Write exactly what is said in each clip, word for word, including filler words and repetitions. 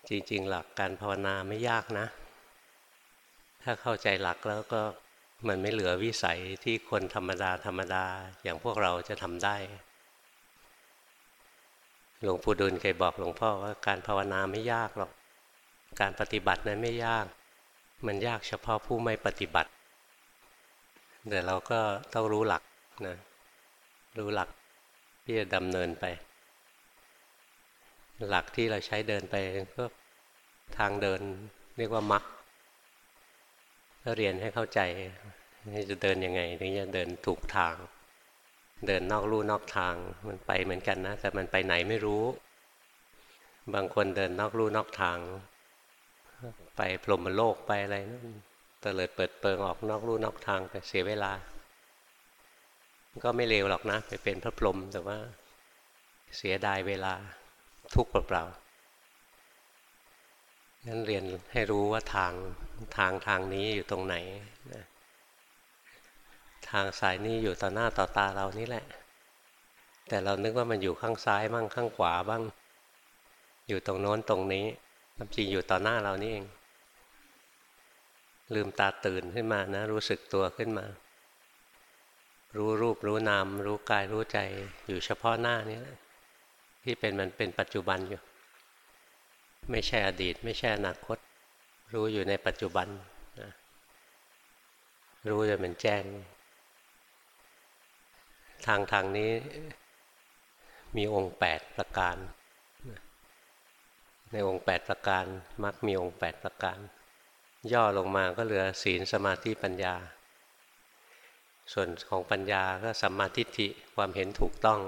จริงๆหลักการภาวนาไม่ยากนะถ้าเข้าใจหลักแล้วก็มันไม่เหลือวิสัยที่คนธรรมดาธรรมดาอย่างพวกเราจะทำได้หลวงปู่ดูลเคยบอกหลวงพ่อว่าการภาวนาไม่ยากหรอกการปฏิบัตินั้นไม่ยากมันยากเฉพาะผู้ไม่ปฏิบัติแต่เราก็ต้องรู้หลักนะรู้หลักที่จะดำเนินไปหลักที่เราใช้เดินไปก็ทางเดินเรียกว่ามรรคก็เรียนให้เข้าใจจะเดินยังไงถึงจะเดินถูกทางเดินนอกลู่นอกทางมันไปเหมือนกันนะแต่มันไปไหนไม่รู้บางคนเดินนอกลู่นอกทางไปพรหมโลกไปอะไรนั่นเตลิดเปิดเปิงออกนอกลู่นอกทางไปเสียเวลาก็ไม่เลวหรอกนะไปเป็นพระพรหมแต่ว่าเสียดายเวลาทุกข์เปล่าๆงั้นเรียนให้รู้ว่าทางทางทางนี้อยู่ตรงไหนนะทางสายนี้อยู่ต่อหน้าต่อตาเรานี่แหละแต่เรานึกว่ามันอยู่ข้างซ้ายบ้างข้างขวาบ้างอยู่ตรงโน้นตรงนี้ความจริงอยู่ต่อหน้าเรานี่เองลืมตาตื่นขึ้นมานะรู้สึกตัวขึ้นมารู้รูปรู้นามรู้กายรู้ใจอยู่เฉพาะหน้านี้ที่เป็นมันเป็นปัจจุบันอยู่ไม่ใช่อดีตไม่ใช่อนาคตรู้อยู่ในปัจจุบันนะรู้จนมันแจ้งทางทางนี้มีองค์แปดประการในองค์แปดประการมักมีองค์แปดประการย่อลงมาก็เหลือศีลสมาธิปัญญาส่วนของปัญญาก็สัมมาทิฏฐิความเห็นถูกต้อง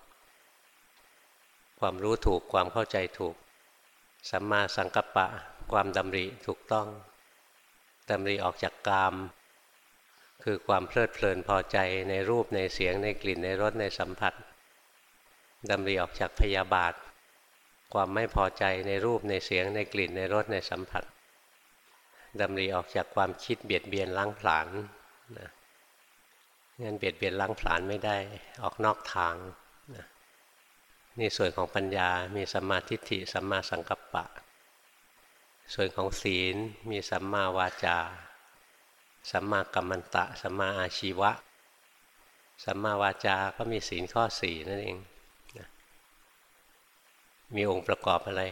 ความรู้ถูกความเข้าใจถูกสัมมาสังกัปปะความดำริถูกต้องดำริออกจากกามคือความเพลิดเพลินพอใจในรูปในเสียงในกลิ่นในรสในสัมผัสดำริออกจากพยาบาทความไม่พอใจในรูปในเสียงในกลิ่นในรสในสัมผัสดำริออกจากความคิดเบียดเบียนล้างผลาญนะงั้นเบียดเบียนล้างผลาญไม่ได้ออกนอกทางนะนี่ส่วนของปัญญามีสัมมาทิฏฐิสัมมาสังกัปปะส่วนของศีลมีสัมมาวาจาสัมมากัมมันตะสัมมาอาชีวะสัมมาวาจาก็มีศีลข้อสี่นั่นเองนะมีองค์ประกอบอะไร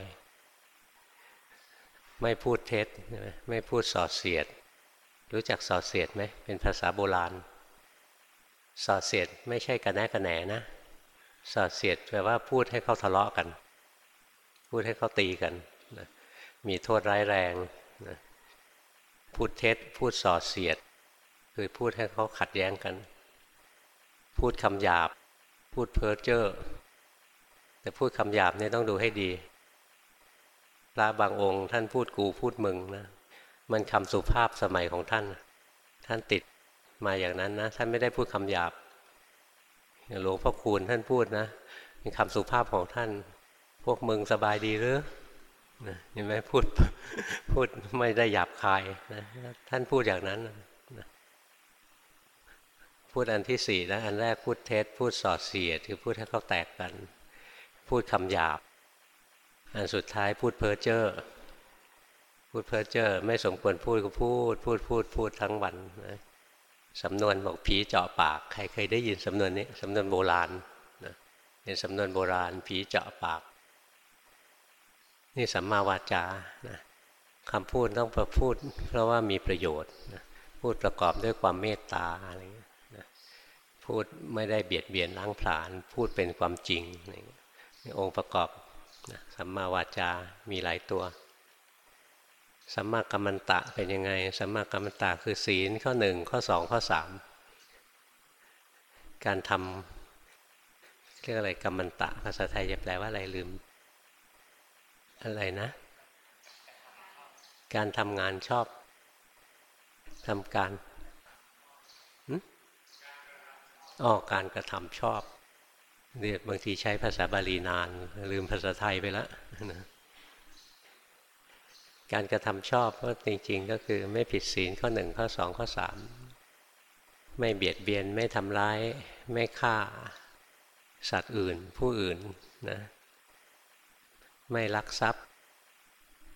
ไม่พูดเท็จไม่พูดส่อเสียดรู้จักส่อเสียดไหมเป็นภาษาโบราณส่อเสียดไม่ใช่กระแนะกระแหนนะส่อเสียดแปลว่าพูดให้เขาทะเลาะกันพูดให้เขาตีกันนะมีโทษร้ายแรงนะพูดเท็จพูดส่อเสียดคือพูดให้เขาขัดแย้งกันพูดคำหยาบพูดเพ้อเจ้อแต่พูดคำหยาบเนี่ยต้องดูให้ดีพระบางองค์ท่านพูดกูพูดมึงนะมันคำสุภาพสมัยของท่านท่านติดมาอย่างนั้นนะท่านไม่ได้พูดคำหยาบหลวงพ่อคูณท่านพูดนะเป็นคำสุภาพของท่านพวกมึงสบายดีหรือเห็นไหมพูดพูดไม่ได้หยาบคายนะท่านพูดอย่างนั้นนะพูดอันที่สี่นะอันแรกพูดเท็จพูดส่อเสียดคือพูดให้เขาแตกกันพูดคำหยาบอันสุดท้ายพูดเพ้อเจ้อพูดเพ้อเจ้อไม่สมควรพูดก็พูดพูดพูดพูดทั้งวันนะสำนวนบอกผีเจาะปากใครเคยได้ยินสำนวนนี้สำนวนโบราณนะเป็นสำนวนโบราณผีเจาะปากนี่สัมมาวาจานะคำพูดต้องประพูดเพราะว่ามีประโยชน์นะพูดประกอบด้วยความเมตตาอะไรเงี้ยนะพูดไม่ได้เบียดเบียนล้างผลาญพูดเป็นความจริงอะไรเงี้ยองค์ประกอบนะสัมมาวาจามีหลายตัวสัมมากัมมันตะเป็นยังไงสัมมากัมมันตะคือศีลข้อหนึ่งข้อสองข้อสามการทำเรียกอะไรกัมมันตะภาษาไทยจะแปลว่าอะไรลืมอะไรนะการทำงานชอบทำการอ๋อการกระทำชอบเรียกบางทีใช้ภาษาบาลีนานลืมภาษาไทยไปแล้วนะการกระทำชอบก็จริงๆก็คือไม่ผิดศีลข้อหนึ่งข้อสองข้อสามไม่เบียดเบียนไม่ทำร้ายไม่ฆ่าสัตว์อื่นผู้อื่นนะไม่ลักทรัพย์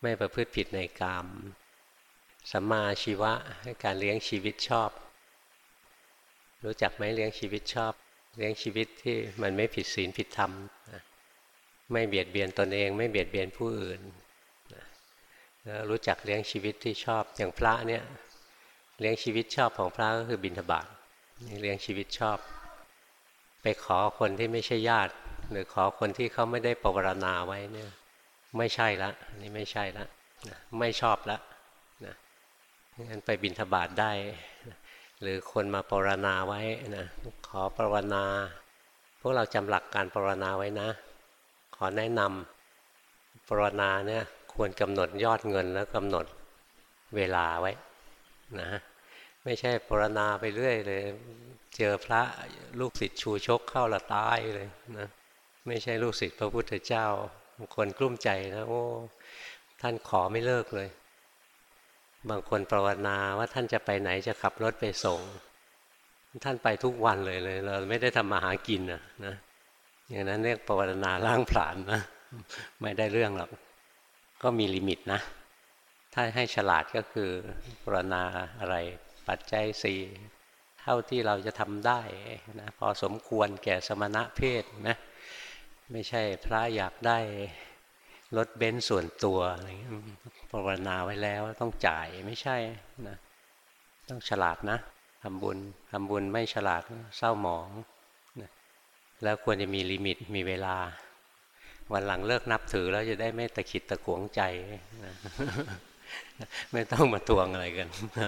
ไม่ประพฤติผิดในกามสัมมาอาชีวะให้การเลี้ยงชีวิตชอบรู้จักไหมเลี้ยงชีวิตชอบเลี้ยงชีวิตที่มันไม่ผิดศีลผิดธรรมไม่เบียดเบียนตนเองไม่เบียดเบียนผู้อื่นแล้วรู้จักเลี้ยงชีวิตที่ชอบอย่างพระเนี่ยเลี้ยงชีวิตชอบของพระก็คือบิณฑบาตนี่เลี้ยงชีวิตชอบไปขอคนที่ไม่ใช่ญาติหรือขอคนที่เขาไม่ได้ปรารณาไว้เนี่ยไม่ใช่ละนี่ไม่ใช่ละไม่ชอบละนะงั้นไปบิณฑบาตได้หรือคนมาปรารณาไว้นะขอปรารณาพวกเราจำหลักการปรารณาไว้นะขอแนะนำปรารณาเนี่ยควรกำหนดยอดเงินแล้วกำหนดเวลาไว้นะไม่ใช่ปรารณาไปเรื่อยเลยเจอพระลูกศิษย์ชูชกเข้าละตายเลยนะไม่ใช่ลูกศิษย์พระพุทธเจ้าบางคนกลุ้มใจนะโอ้ท่านขอไม่เลิกเลยบางคนภาวนาว่าท่านจะไปไหนจะขับรถไปส่งท่านไปทุกวันเลยเลยเราไม่ได้ทำมาหากินนะนะอย่างนั้นเรียกภาวนาล้างผลาญนะไม่ได้เรื่องหรอกก็มีลิมิตนะถ้าให้ฉลาดก็คือภาวนาอะไรปัจจัยสี่เท่าที่เราจะทำได้นะพอสมควรแก่สมณะเพศนะไม่ใช่พระอยากได้รถเบนซ์ส่วนตัวอะไรเงี้ยภาวนาไว้แล้วต้องจ่ายไม่ใช่นะต้องฉลาดนะทำบุญทำบุญไม่ฉลาดเศร้าหมองนะแล้วควรจะมีลิมิตมีเวลาวันหลังเลิกนับถือแล้วจะได้ไม่ตะขิดตะขวงใจนะไม่ต้องมาทวงอะไรกัน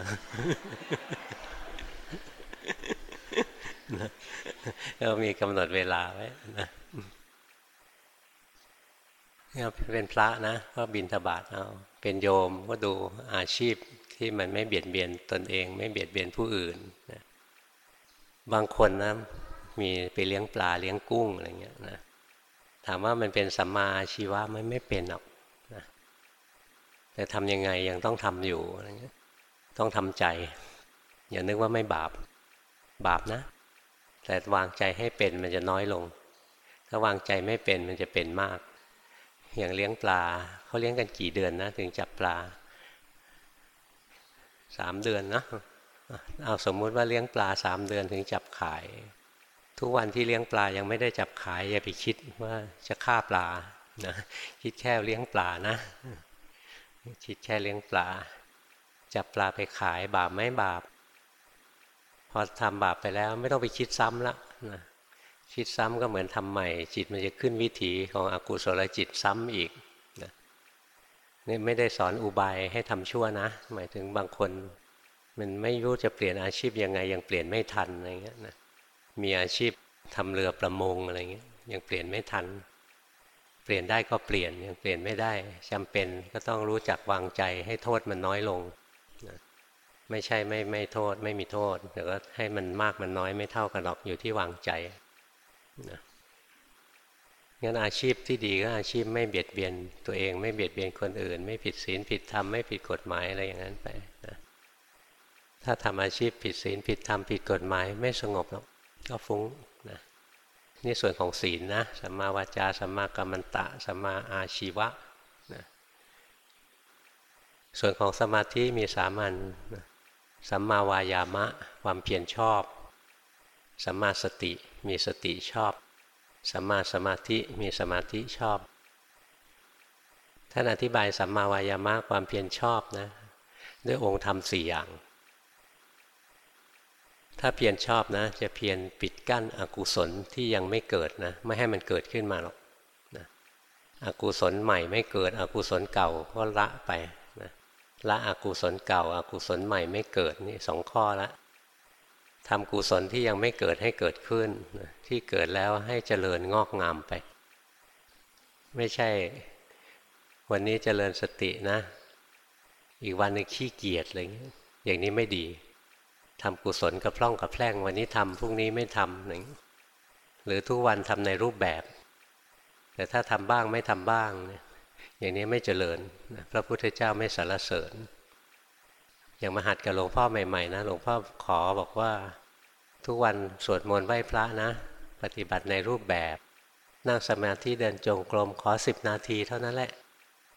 เรามีกำหนดเวลาไว้นะเป็นพระนะก็บิณฑบาตเอาเป็นโยมก็ดูอาชีพที่มันไม่เบียดเบียนตนเองไม่เบียดเบียนผู้อื่นนะบางคนนะมีไปเลี้ยงปลาเลี้ยงกุ้งอะไรเงี้ยนะถามว่ามันเป็นสัมมาอาชีวะมันไม่เป็นหรอกนะแต่ทำยังไงยังต้องทำอยู่อะไรเงี้ยต้องทำใจอย่านึกว่าไม่บาปบาปนะแต่วางใจให้เป็นมันจะน้อยลงถ้าวางใจไม่เป็นมันจะเป็นมากอย่างเลี้ยงปลาเขาเลี้ยงกันกี่เดือนนะถึงจับปลาสามเดือนนะเอาสมมุติว่าเลี้ยงปลาสามเดือนถึงจับขายทุกวันที่เลี้ยงปลายังไม่ได้จับขายอย่าไปคิดว่าจะฆ่าปลานะคิดแค่เลี้ยงปลานะคิดแค่เลี้ยงปลาจับปลาไปขายบาปไหมบาปพอทำบาปไปแล้วไม่ต้องไปคิดซ้ำละนะคิดซ้ำก็เหมือนทำใหม่จิตมันจะขึ้นวิถีของอกุศลจิตซ้ำอีกนะนี่ไม่ได้สอนอุบายให้ทำชั่วนะหมายถึงบางคนมันไม่รู้จะเปลี่ยนอาชีพยังไงยังเปลี่ยนไม่ทันอะไรเงี้ยนะมีอาชีพทำเรือประมงอะไรเงี้ยยังเปลี่ยนไม่ทันเปลี่ยนได้ก็เปลี่ยนยังเปลี่ยนไม่ได้จำเป็นก็ต้องรู้จักวางใจให้โทษมันน้อยลงนะไม่ใช่ไม่ไม่โทษไม่มีโทษแต่ก็ให้มันมากมันน้อยไม่เท่ากันหรอกอยู่ที่วางใจนะงั้นอาชีพที่ดีก็อาชีพไม่เบียดเบียนตัวเองไม่เบียดเบียนคนอื่นไม่ผิดศีลผิดธรรมไม่ผิดกฎหมายอะไรอย่างนั้นไปนะถ้าทำอาชีพผิดศีลผิดธรรมผิดกฎหมายไม่สงบหรอกก็ฟุ้งนะนี่ส่วนของศีลนะสัมมาวาจาสัมมากัมมันตะสัมมาอาชีวะนะส่วนของสมาธิมีสามัญนะสัมมาวายามะความเพียรชอบสัมมาสติมีสติชอบสัมมาสมาธิมีสมาธิชอบท่านอธิบายสัมมาวายามะความเพียรชอบนะด้วยองค์ธรรมสี่อย่างถ้าเพียรชอบนะจะเพียรปิดกั้นอกุศลที่ยังไม่เกิดนะไม่ให้มันเกิดขึ้นมาหรอกนะอกุศลใหม่ไม่เกิดอกุศลเก่าก็ละไปนะละอกุศลเก่าอกุศลใหม่ไม่เกิดนี่สองข้อละทำกุศลที่ยังไม่เกิดให้เกิดขึ้นนะที่เกิดแล้วให้เจริญงอกงามไปไม่ใช่วันนี้เจริญสตินะอีกวันนึงขี้เกียจอะไรเงี้ยอย่างนี้ไม่ดีทำกุศลกระพร่องกระแพร่งวันนี้ทำพรุ่งนี้ไม่ทำอย่างหรือทุกวันทำในรูปแบบแต่ถ้าทำบ้างไม่ทำบ้างเนี่ยอย่างนี้ไม่เจริญพระพุทธเจ้าไม่สรรเสริญอย่างมาหัดกับหลวงพ่อใหม่ๆนะหลวงพ่อขอบอกว่าทุกวันสวดมนต์ไหว้พระนะปฏิบัติในรูปแบบนั่งสมาธิเดินจงกรมขอสิบนาทีเท่านั้นแหละ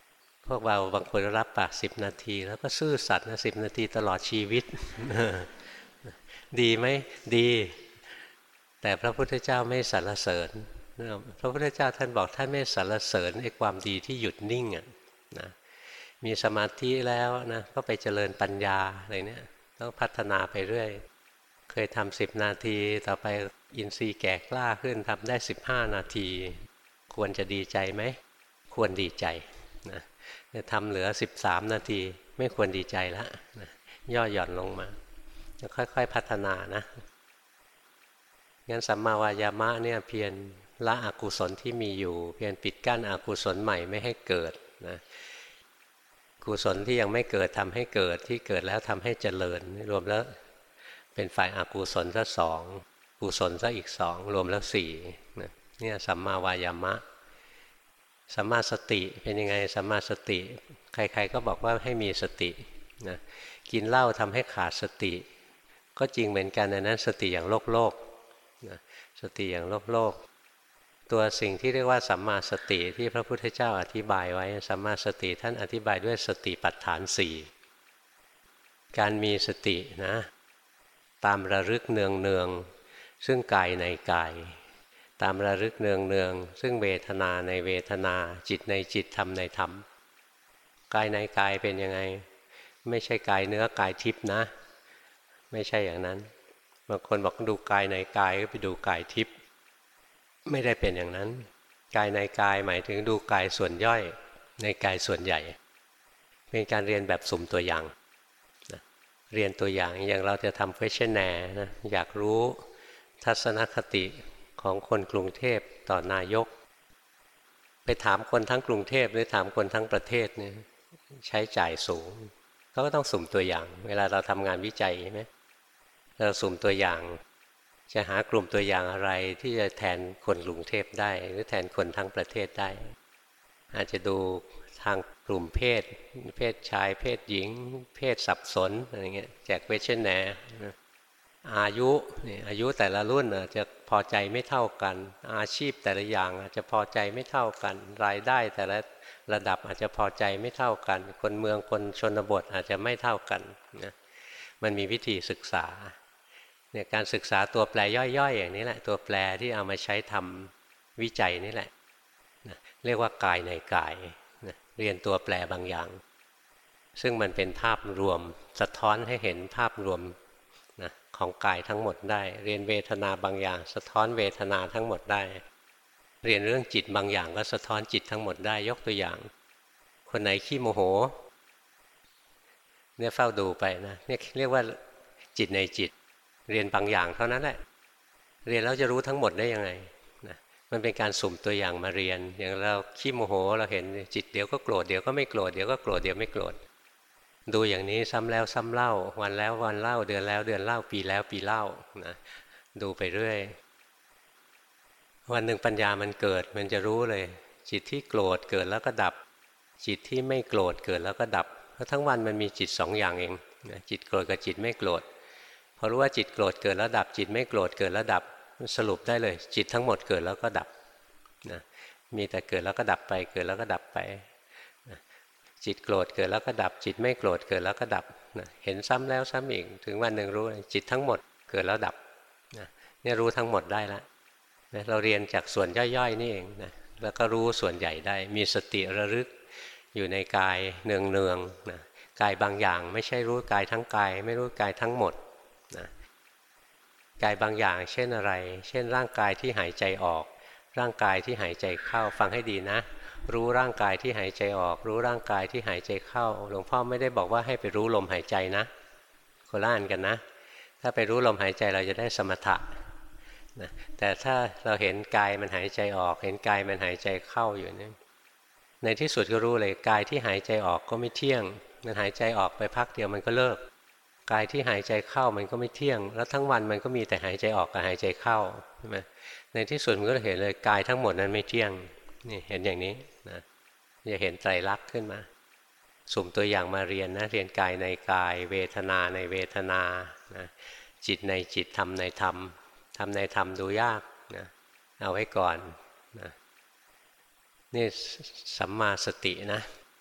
พวกเราบางคนรับปากสิบนาทีแล้วก็ซื่อสัตย์นะสิบนาทีตลอดชีวิต ดีไหมดีแต่พระพุทธเจ้าไม่สรรเสริญพระพุทธเจ้าท่านบอกท่านไม่สรรเสริญไอ้ความดีที่หยุดนิ่งอ่ะนะมีสมาธิแล้วนะก็ไปเจริญปัญญาอะไรเนี่ยต้องพัฒนาไปเรื่อยเคยทำสิบนาทีต่อไปอินทรีย์แก่กล้าขึ้นทำได้สิบห้านาทีควรจะดีใจไหมควรดีใจนะจะทำเหลือสิบสามนาทีไม่ควรดีใจแล้วนะย่อหย่อนลงมาค่อยๆพัฒนานะงั้นสัมมาวายามะเนี่ยเพียรละอกุศลที่มีอยู่เพียรปิดกั้นอกุศลใหม่ไม่ให้เกิดนะกุศลที่ยังไม่เกิดทำให้เกิดที่เกิดแล้วทำให้เจริญรวมแล้วเป็นฝ่ายอกุศลซะสองกุศลซะอีกสองรวมแล้วสี่นะเนี่ยสัมมาวายามะสัมมาสติเป็นยังไงสัมมาสติใครๆก็บอกว่าให้มีสตินะกินเหล้าทำให้ขาดสติก็จริงเหมือนกันอันนั้นสติอย่างโลกโลกนะสติอย่างโลกโลกตัวสิ่งที่เรียกว่าสัมมาสติที่พระพุทธเจ้าอธิบายไว้สัมมาสติท่านอธิบายด้วยสติปัฏฐานสี่การมีสตินะตามระลึกเนืองเนืองซึ่งกายในกายตามระลึกเนืองเนืองซึ่งเวทนาในเวทนาจิตในจิตธรรมในธรรมกายในกายเป็นยังไงไม่ใช่กายเนื้อกายทิพย์นะไม่ใช่อย่างนั้นบางคนบอกดูกายในกายก็ไปดูกายทิพย์ไม่ได้เป็นอย่างนั้นกายในกายหมายถึงดูกายส่วนย่อยในกายส่วนใหญ่เป็นการเรียนแบบสุ่มตัวอย่างนะเรียนตัวอย่างอย่างเราจะทำ questionnaire นะอยากรู้ทัศนคติของคนกรุงเทพต่อนายกไปถามคนทั้งกรุงเทพหรือถามคนทั้งประเทศเนี่ยใช้จ่ายสูงเขาก็ต้องสุ่มตัวอย่างเวลาเราทำงานวิจัยใช่ไหมเราสุ่มตัวอย่างจะหากลุ่มตัวอย่างอะไรที่จะแทนคนกรุงเทพได้หรือแทนคนทั้งประเทศได้อาจจะดูทางกลุ่มเพศเพศชายเพศหญิงเพศสับสนอะไรเงี้ยแจกเวชแนร์อายุนี่อายุแต่ละรุ่นอาจจะพอใจไม่เท่ากันอาชีพแต่ละอย่างอาจจะพอใจไม่เท่ากันรายได้แต่ละระดับอาจจะพอใจไม่เท่ากันคนเมืองคนชนบทอาจจะไม่เท่ากันนะมันมีวิธีศึกษาเนี่ยการศึกษาตัวแปรย่อยๆ อย่างนี้แหละตัวแปรที่เอามาใช้ทำวิจัยนี่แหละนะเรียกว่ากายในกายนะเรียนตัวแปรบางอย่างซึ่งมันเป็นภาพรวมสะท้อนให้เห็นภาพรวมนะของกายทั้งหมดได้เรียนเวทนาบางอย่างสะท้อนเวทนาทั้งหมดได้เรียนเรื่องจิตบางอย่างก็สะท้อนจิตทั้งหมดได้ยกตัวอย่างคนไหนขี้โมโหเนี่ยเฝ้าดูไปนะเนี่ยเรียกว่าจิตในจิตเรียนบางอย่างเท่านั้นแหละเรียนแล้วจะรู้ทั้งหมดได้ยังไงนะมันเป็นการสุ่มตัวอย่างมาเรียนอย่างเราขี้โมโหเราเห็นจิตเดี๋ยวก็โกรธเดี๋ยวก็ไม่โกรธเดี๋ยวก็โกรธเดี๋ยวไม่โกรธดูอย่างนี้ซ้ำแล้วซ้ำเล่าวันแล้ววันเล่าเดือนแล้วเดือนเล่าปีแล้วปีเล่านะดูไปเรื่อยวันหนึ่งปัญญามันเกิดมันจะรู้เลยจิตที่โกรธเกิดแล้วก็ดับจิตที่ไม่โกรธเกิดแล้วก็ดับเพราะทั้งวันมันมีจิตสองอย่างเองนะจิตโกรธกับจิตไม่โกรธพอรู้ว่าจิตโกรธเกิดแล้วดับจิตไม่โกรธเกิดแล้วดับสรุปได้เลยจิตทั้งหมดเกิดแล้วก็ดับนะมีแต่เกิดแล้วก็ดับไปเกิดแล้วก็ดับไปนะจิตโกรธเกิดแล้วก็ดับจิตไม่โกรธเกิดแล้วก็ดับนะเห็นซ้ำแล้วซ้ำอีกถึงวันหนึ่งรู้จิตทั้งหมดเกิดแล้วดับนะเนี่ยรู้ทั้งหมดได้แล้วนะเราเรียนจากส่วนย่อยๆนี่เองนะแล้วก็รู้ส่วนใหญ่ได้มีสติระลึกอยู่ในกายเนืองๆนะกายบางอย่างไม่ใช่รู้กายทั้งกายไม่รู้กายทั้งหมดนะกายบางอย่างเช่นอะไรเช่นร่างกายที่หายใจออกร่างกายที่หายใจเข้าฟังให้ดีนะรู้ร่างกายที่หายใจออกรู้ร่างกายที่หายใจเข้าหลวงพ่อไม่ได้บอกว่าให้ไปรู้ลมหายใจนะคนละอันกันนะถ้าไปรู้ลมหายใจเราจะได้สมถะนะแต่ถ้าเราเห็นกายมันหายใจออกเห็นกายมันหายใจเข้าอยู่เนี่ยในที่สุดก็รู้เลยกายที่หายใจออกก็ไม่เที่ยงมันหายใจออกไปพักเดียวมันก็เลิกกายที่หายใจเข้ามันก็ไม่เที่ยงแล้วทั้งวันมันก็มีแต่หายใจออกกับหายใจเข้าใช่ไหมในที่สุดมันก็เห็นเลยกายทั้งหมดนั้นไม่เที่ยงนี่เห็นอย่างนี้นะจะเห็นไตรลักษณ์ขึ้นมาสุ่มตัวอย่างมาเรียนนะเรียนกายในกายเวทนาในเวทนานะจิตในจิตธรรมในธรรมธรรมในธรรมดูยากนะเอาไว้ก่อนนะนี่สัมมาสตินะ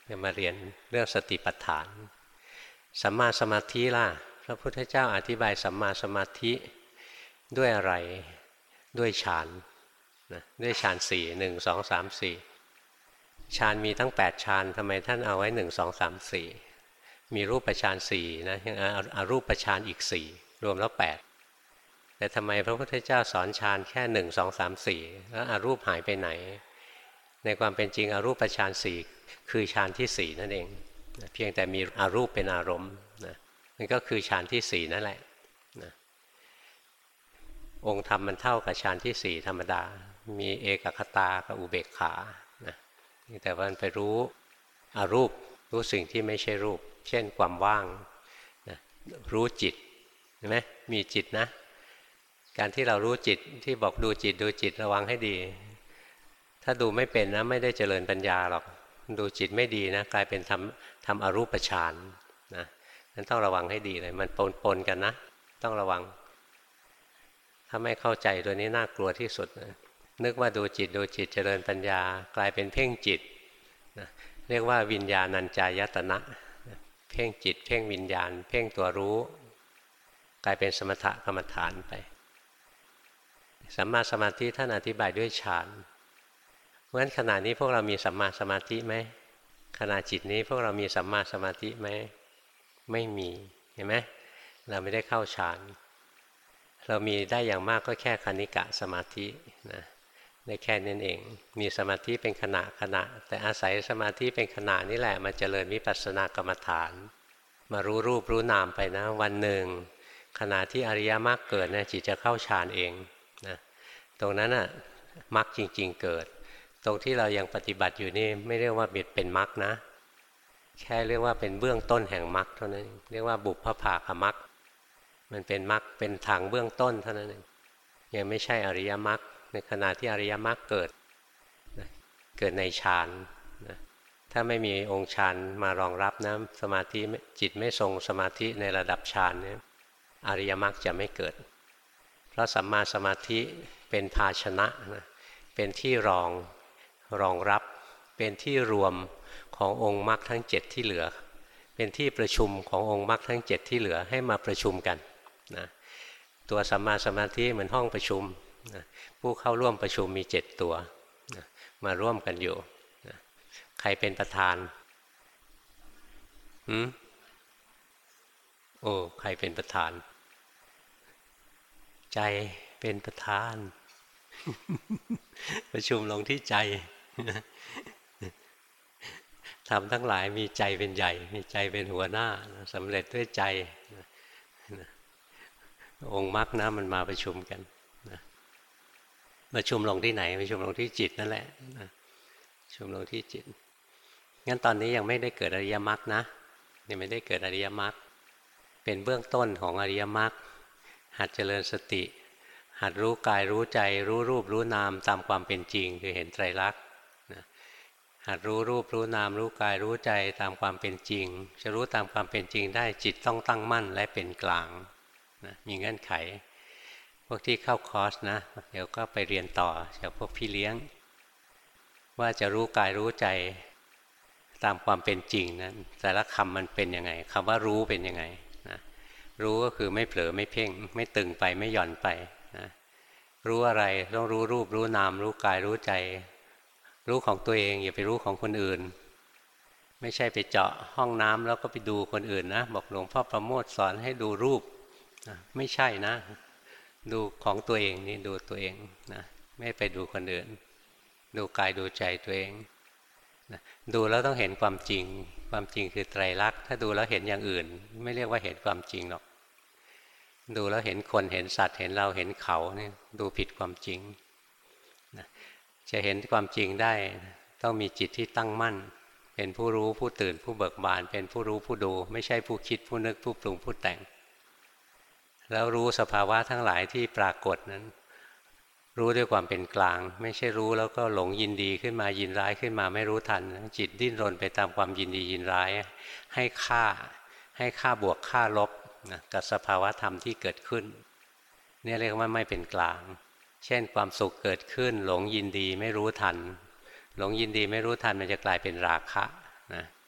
จะมาเรียนเรื่องสติปัฏฐานสัมมาสมาธิล่ะพระพุทธเจ้าอธิบายสัมมาสมาธิด้วยอะไรด้วยฌานนะด้วยฌานสี่หนึ่งสองสามสี่ฌานมีทั้งแปดฌานทำไมท่านเอาไว้หนึ่งสองสามสี่มีรูปฌานสี่นะยังอรูปฌานอีกสี่รวมแล้วแปดแต่ทำไมพระพุทธเจ้าสอนฌานแค่หนึ่งสองสามสี่แล้วอรูปหายไปไหนในความเป็นจริงอรูปฌานสี่คือฌานที่สี่นั่นเองเพียงแต่มีอรูปเป็นอารมณ์นะมันก็คือฌานที่สี่นั่นแหละนะองค์ธรรมมันเท่ากับฌานที่สี่ธรรมดามีเอกคตากับอุเบกขานะแต่ว่ามันไปรู้อรูปรู้สิ่งที่ไม่ใช่รูปเช่นความว่างนะรู้จิตเห็นไหมมีจิตนะการที่เรารู้จิตที่บอกดูจิตดูจิตระวังให้ดีถ้าดูไม่เป็นนะไม่ได้เจริญปัญญาหรอกดูจิตไม่ดีนะกลายเป็นทำทำอรูปฌานนะนั้นต้องระวังให้ดีเลยมันปนปนกันนะต้องระวังถ้าไม่เข้าใจตัวนี้น่ากลัวที่สุดนะนึกว่าดูจิตดูจิตเจริญปัญญากลายเป็นเพ่งจิตนะเรียกว่าวิญญาณัญจายตนะเพ่งจิตเพ่งวิญญาณเพ่งตัวรู้กลายเป็นสมถกรรมฐานไปสัมมาสมาธิท่านอธิบายด้วยฌานเพราะฉะนั้นขณะนี้พวกเรามีสัมมาสมาธิไหมขณะจิตนี้พวกเรามีสัมมาสมาธิไหมไม่มีเห็นไหมเราไม่ได้เข้าฌานเรามีได้อย่างมากก็แค่คณิกะสมาธินะได้แค่นั้นเองมีสมาธิเป็นขณะขณะแต่อาศัยสมาธิเป็นขณะนี่แหละมาเจริญวิปัสสนากรรมฐานมารู้รูปรู้นามไปนะวันหนึ่งขณะที่อริยมรรคเกิดนะจิตจะเข้าฌานเองนะตรงนั้นน่ะมรรคจริงๆเกิดตรงที่เรายังปฏิบัติอยู่นี่ไม่เรียกว่าเป็นมรรคนะแค่เรียกว่าเป็นเบื้องต้นแห่งมรรคเท่านั้นเรียกว่าบุพภาคมรรคมันเป็นมรรคเป็นทางเบื้องต้นเท่านั้นเองยังไม่ใช่อริยมรรคในขณะที่อริยมรรคเกิดเกิดในฌานนะถ้าไม่มีองค์ฌานมารองรับนะสมาธิจิตไม่ทรงสมาธิในระดับฌานเนี่ยอริยมรรคจะไม่เกิดเพราะสัมมาสมาธิเป็นภาชนะนะเป็นที่รองรองรับเป็นที่รวมขององค์มรรคทั้งเจ็ดที่เหลือเป็นที่ประชุมขององค์มรรคทั้งเจ็ดที่เหลือให้มาประชุมกันนะตัวสัมมาสมาธิเหมือนห้องประชุมนะผู้เข้าร่วมประชุมมีเจ็ดตัวนะมาร่วมกันอยู่นะใครเป็นประธานหืมโอ้ใครเป็นประธานใจเป็นประธาน ประชุมลงที่ใจทำทั้งหลายมีใจเป็นใหญ่มีใจเป็นหัวหน้าสำเร็จด้วยใจองค์มรรคนะมันมาประชุมกันประชุมลงที่ไหนประชุมลงที่จิตนั่นแหละประชุมลงที่จิตงั้นตอนนี้ยังไม่ได้เกิดอริยมรรคนะยังไม่ได้เกิดอริยมรรคเป็นเบื้องต้นของอริยมรรคหัดเจริญสติหัดรู้กายรู้ใจรู้รูปรู้นามตามความเป็นจริงคือเห็นไตรลักษณ์นะหัดรู้รูปรู้นามรู้กายรู้ใจตามความเป็นจริงจะรู้ตามความเป็นจริงได้จิตต้องตั้งมั่นและเป็นกลางนะมีเงื่อนไขพวกที่เข้าคอร์สนะเดี๋ยวก็ไปเรียนต่อจากพวกพี่เลี้ยงว่าจะรู้กายรู้ใจตามความเป็นจริงนั้นแต่ละคำมันเป็นยังไงคำว่ารู้เป็นยังไงนะรู้ก็คือไม่เผลอไม่เพ่งไม่ตึงไปไม่หย่อนไปนะรู้อะไรต้องรู้รูปรู้นามรู้กายรู้ใจรู้ของตัวเองอย่าไปรู้ของคนอื่นไม่ใช่ไปเจาะห้องน้ำแล้วก็ไปดูคนอื่นนะบอกหลวงพ่อประโมทสอนให้ดูรูปนะไม่ใช่นะดูของตัวเองนี่ดูตัวเองนะไม่ไปดูคนอื่นดูกายดูใจตัวเองนะดูแล้วต้องเห็นความจริงความจริงคือไตรลักษณ์ถ้าดูแล้วเห็นอย่างอื่นไม่เรียกว่าเห็นความจริงหรอกดูแล้วเห็นคนเห็นสัตว์เห็นเราเห็นเขาเนี่ยดูผิดความจริงนะจะเห็นความจริงได้ต้องมีจิตที่ตั้งมั่นเป็นผู้รู้ผู้ตื่นผู้เบิกบานเป็นผู้รู้ผู้ดูไม่ใช่ผู้คิดผู้นึกผู้ปรุงผู้แต่งแล้วรู้สภาวะทั้งหลายที่ปรากฏนั้นรู้ด้วยความเป็นกลางไม่ใช่รู้แล้วก็หลงยินดีขึ้นมายินร้ายขึ้นมาไม่รู้ทันจิตดิ้นรนไปตามความยินดียินร้ายให้ค่าให้ค่าบวกค่าลบนะกับสภาวะธรรมที่เกิดขึ้นนี่เรียกว่าไม่เป็นกลางเช่นความสุขเกิดขึ้นหลงยินดีไม่รู้ทันหลงยินดีไม่รู้ทันมันจะกลายเป็นราคะนะ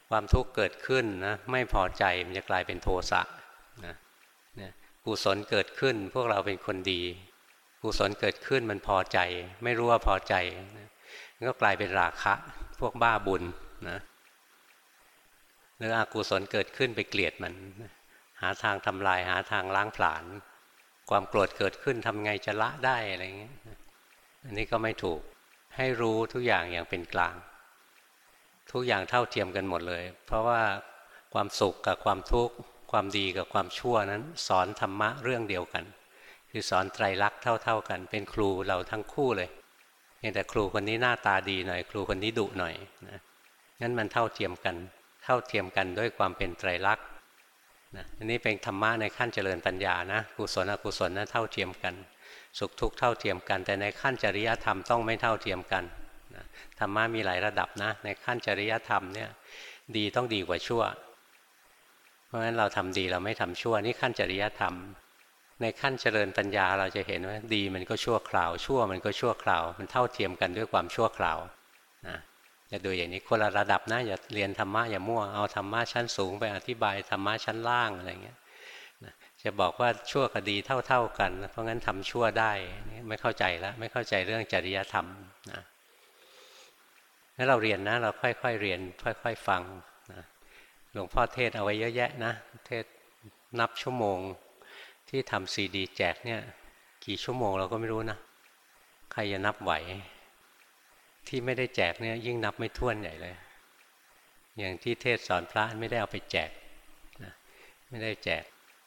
ความทุกข์เกิดขึ้นนะไม่พอใจมันจะกลายเป็นโทสะนะเนี่ยกุศลเกิดขึ้นพวกเราเป็นคนดีกุศลเกิดขึ้นมันพอใจไม่รู้ว่าพอใจนะก็กลายเป็นราคะพวกบ้าบุญนะหรืออกุศลเกิดขึ้นไปเกลียดมันหาทางทำลายหาทางล้างผลาญความโกรธเกิดขึ้นทำไงจะละได้อะไรเงี้ยอันนี้ก็ไม่ถูกให้รู้ทุกอย่างอย่างเป็นกลางทุกอย่างเท่าเทียมกันหมดเลยเพราะว่าความสุขกับความทุกข์ความดีกับความชั่วนั้นสอนธรรมะเรื่องเดียวกันคือสอนไตรลักษณ์เท่าๆกันเป็นครูเราทั้งคู่เลยเพียงแต่ครูคนนี้หน้าตาดีหน่อยครูคนนี้ดุหน่อยนะงั้นมันเท่าเทียมกันเท่าเทียมกันด้วยความเป็นไตรลักษณ์นะอันนี้เป็นธรรมะในขั้นเจริญปัญญานะกุศลอกุศลนั้นเท่าเทียมกันสุขทุกข์เท่าเทียมกันแต่ในขั้นจริยธรรมต้องไม่เท่าเทียมกันนะธรรมะมีหลายระดับนะในขั้นจริยธรรมเนี่ยดีต้องดีกว่าชั่วเพราะฉะนั้นเราทำดีเราไม่ทำชั่วนี่ขั้นจริยธรรมในขั้นเจริญปัญญาเราจะเห็นว่าดีมันก็ชั่วคราวชั่วมันก็ชั่วคราวมันเท่าเทียมกันด้วยความชั่วคราวนะจะดูอย่างนี้คนละระดับนะอย่าเรียนธรรมะอย่ามั่วเอาธรรมะชั้นสูงไปอธิบายธรรมะชั้นล่างอะไรเงี้ยนะจะบอกว่าชั่วกับดีเท่าๆกันเพราะงั้นทำชั่วได้ไม่เข้าใจแล้วไม่เข้าใจเรื่องจริยธรรมนะแล้วเราเรียนนะเราค่อยๆเรียนค่อยๆฟังนะหลวงพ่อเทศเอาไว้เยอะแยะนะเทศนับชั่วโมงที่ทำซีดีแจกเนี่ยกี่ชั่วโมงเราก็ไม่รู้นะใครจะนับไหวที่ไม่ได้แจกเนี่ยยิ่งนับไม่ถ้วนใหญ่เลยอย่างที่เทศสอนพระไม่ได้เอาไปแจกนะไม่ได้แจก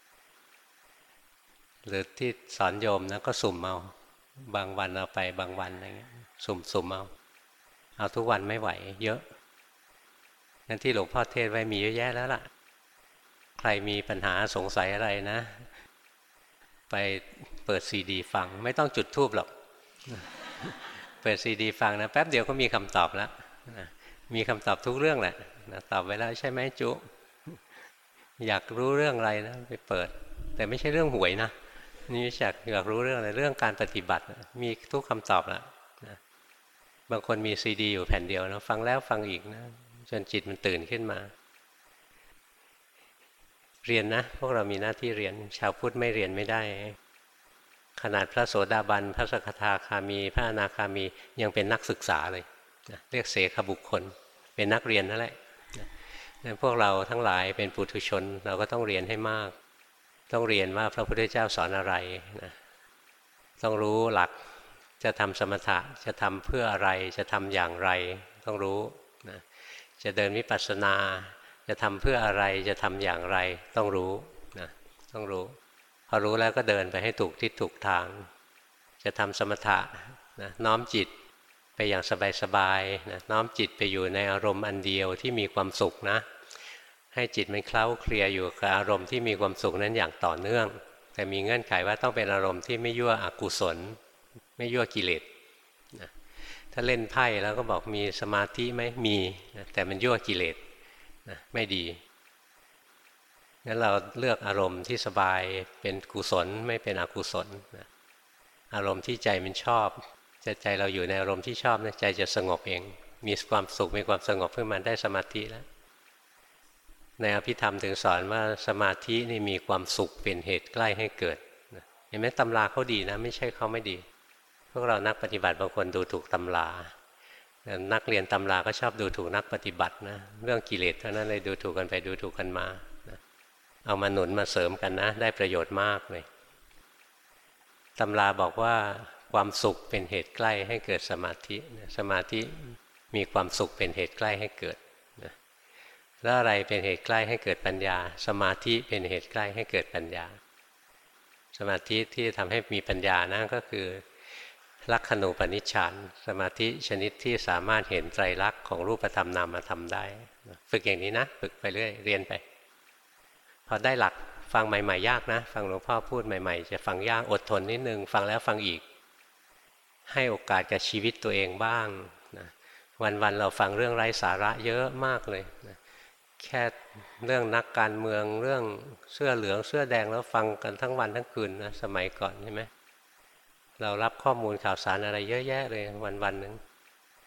หรือที่สอนโยมนะก็สุ่มเอาบางวันเอาไปบางวันอะไรเงี้ยสุ่มๆเอาเอาทุกวันไม่ไหวเยอะงั้นที่หลวงพ่อเทศไว้มีเยอะแยะแล้วล่ะใครมีปัญหาสงสัยอะไรนะไปเปิดซีดีฟังไม่ต้องจุดธูปหรอกเปิดซีดีฟังนะแป๊บเดียวก็มีคำตอบแล้วมีคำตอบทุกเรื่องแหละตอบไปแล้วใช่ไหมจุอยากรู้เรื่องอะไรนะไปเปิดแต่ไม่ใช่เรื่องหวยนะนี่อยากอยากรู้เรื่องอะไรเรื่องการปฏิบัติมีทุกคำตอบแล้วบางคนมีซีดีอยู่แผ่นเดียวนะฟังแล้วฟังอีกนะจนจิตมันตื่นขึ้นมาเรียนนะพวกเรามีหน้าที่เรียนชาวพุทธไม่เรียนไม่ได้ขนาดพระโสดาบันพระสกทาคามีพระอนาคามียังเป็นนักศึกษาเลยเรียกเสขบุคคลเป็นนักเรียนนั่นแหละพวกเราทั้งหลายเป็นปุถุชนเราก็ต้องเรียนให้มากต้องเรียนว่าพระพุทธเจ้าสอนอะไรนะต้องรู้หลักจะทำสมถะจะทำเพื่ออะไรจะทำอย่างไรต้องรู้นะจะเดินวิปัสสนาจะทำเพื่ออะไรจะทำอย่างไรต้องรู้นะต้องรู้พอรู้แล้วก็เดินไปให้ถูกทิศถูกทางจะทำสมถะนะน้อมจิตไปอย่างสบายๆนะน้อมจิตไปอยู่ในอารมณ์อันเดียวที่มีความสุขนะให้จิตมันเคล้าเคลียอยู่กับอารมณ์ที่มีความสุขนั้นอย่างต่อเนื่องแต่มีเงื่อนไขว่าต้องเป็นอารมณ์ที่ไม่ยั่วอกุศลไม่ยั่วกิเลสนะถ้าเล่นไพ่แล้วก็บอกมีสมาธิไหมมีนะแต่มันยั่วกิเลสนะไม่ดีงั้นเราเลือกอารมณ์ที่สบายเป็นกุศลไม่เป็นอกุศลนะอารมณ์ที่ใจมันชอบจะใจเราอยู่ในอารมณ์ที่ชอบนะใจจะสงบเองมีความสุขมีความสงบขึ้นมาได้สมาธิแล้วในอภิธรรมถึงสอนว่าสมาธินี่มีความสุขเป็นเหตุใกล้ให้เกิดนะเห็นไหมตำราเขาดีนะไม่ใช่เขาไม่ดีพวกเรานักปฏิบัติบางคนดูถูกตำรานักเรียนตำราก็ชอบดูถูกนักปฏิบัตินะเรื่องกิเลสเท่านั้นเลยดูถูกกันไปดูถูกกันมานะเอามาหนุนมาเสริมกันนะได้ประโยชน์มากเลยตำราบอกว่าความสุขเป็นเหตุใกล้ให้เกิดสมาธิสมาธิมีความสุขเป็นเหตุใกล้ให้เกิดนะแล้วอะไรเป็นเหตุใกล้ให้เกิดปัญญาสมาธิเป็นเหตุใกล้ให้เกิดปัญญาสมาธิที่ทำให้มีปัญญานะก็คือลักขณูปนิชฌานสมาธิชนิดที่สามารถเห็นไตรลักษณ์ของรูปธรรมนามธรรมได้ฝึกอย่างนี้นะฝึกไปเรื่อยเรียนไปพอได้หลักฟังใหม่ๆยากนะฟังหลวงพ่อพูดใหม่ๆจะฟังยากอดทนนิดนึงฟังแล้วฟังอีกให้โอกาสกับชีวิตตัวเองบ้างนะวันๆเราฟังเรื่องไร้สาระเยอะมากเลยนะแค่เรื่องนักการเมืองเรื่องเสื้อเหลืองเสื้อแดงแล้วฟังกันทั้งวันทั้งคืนนะสมัยก่อนใช่ไหมเรารับข้อมูลข่าวสารอะไรเยอะแยะเลยวันๆนึง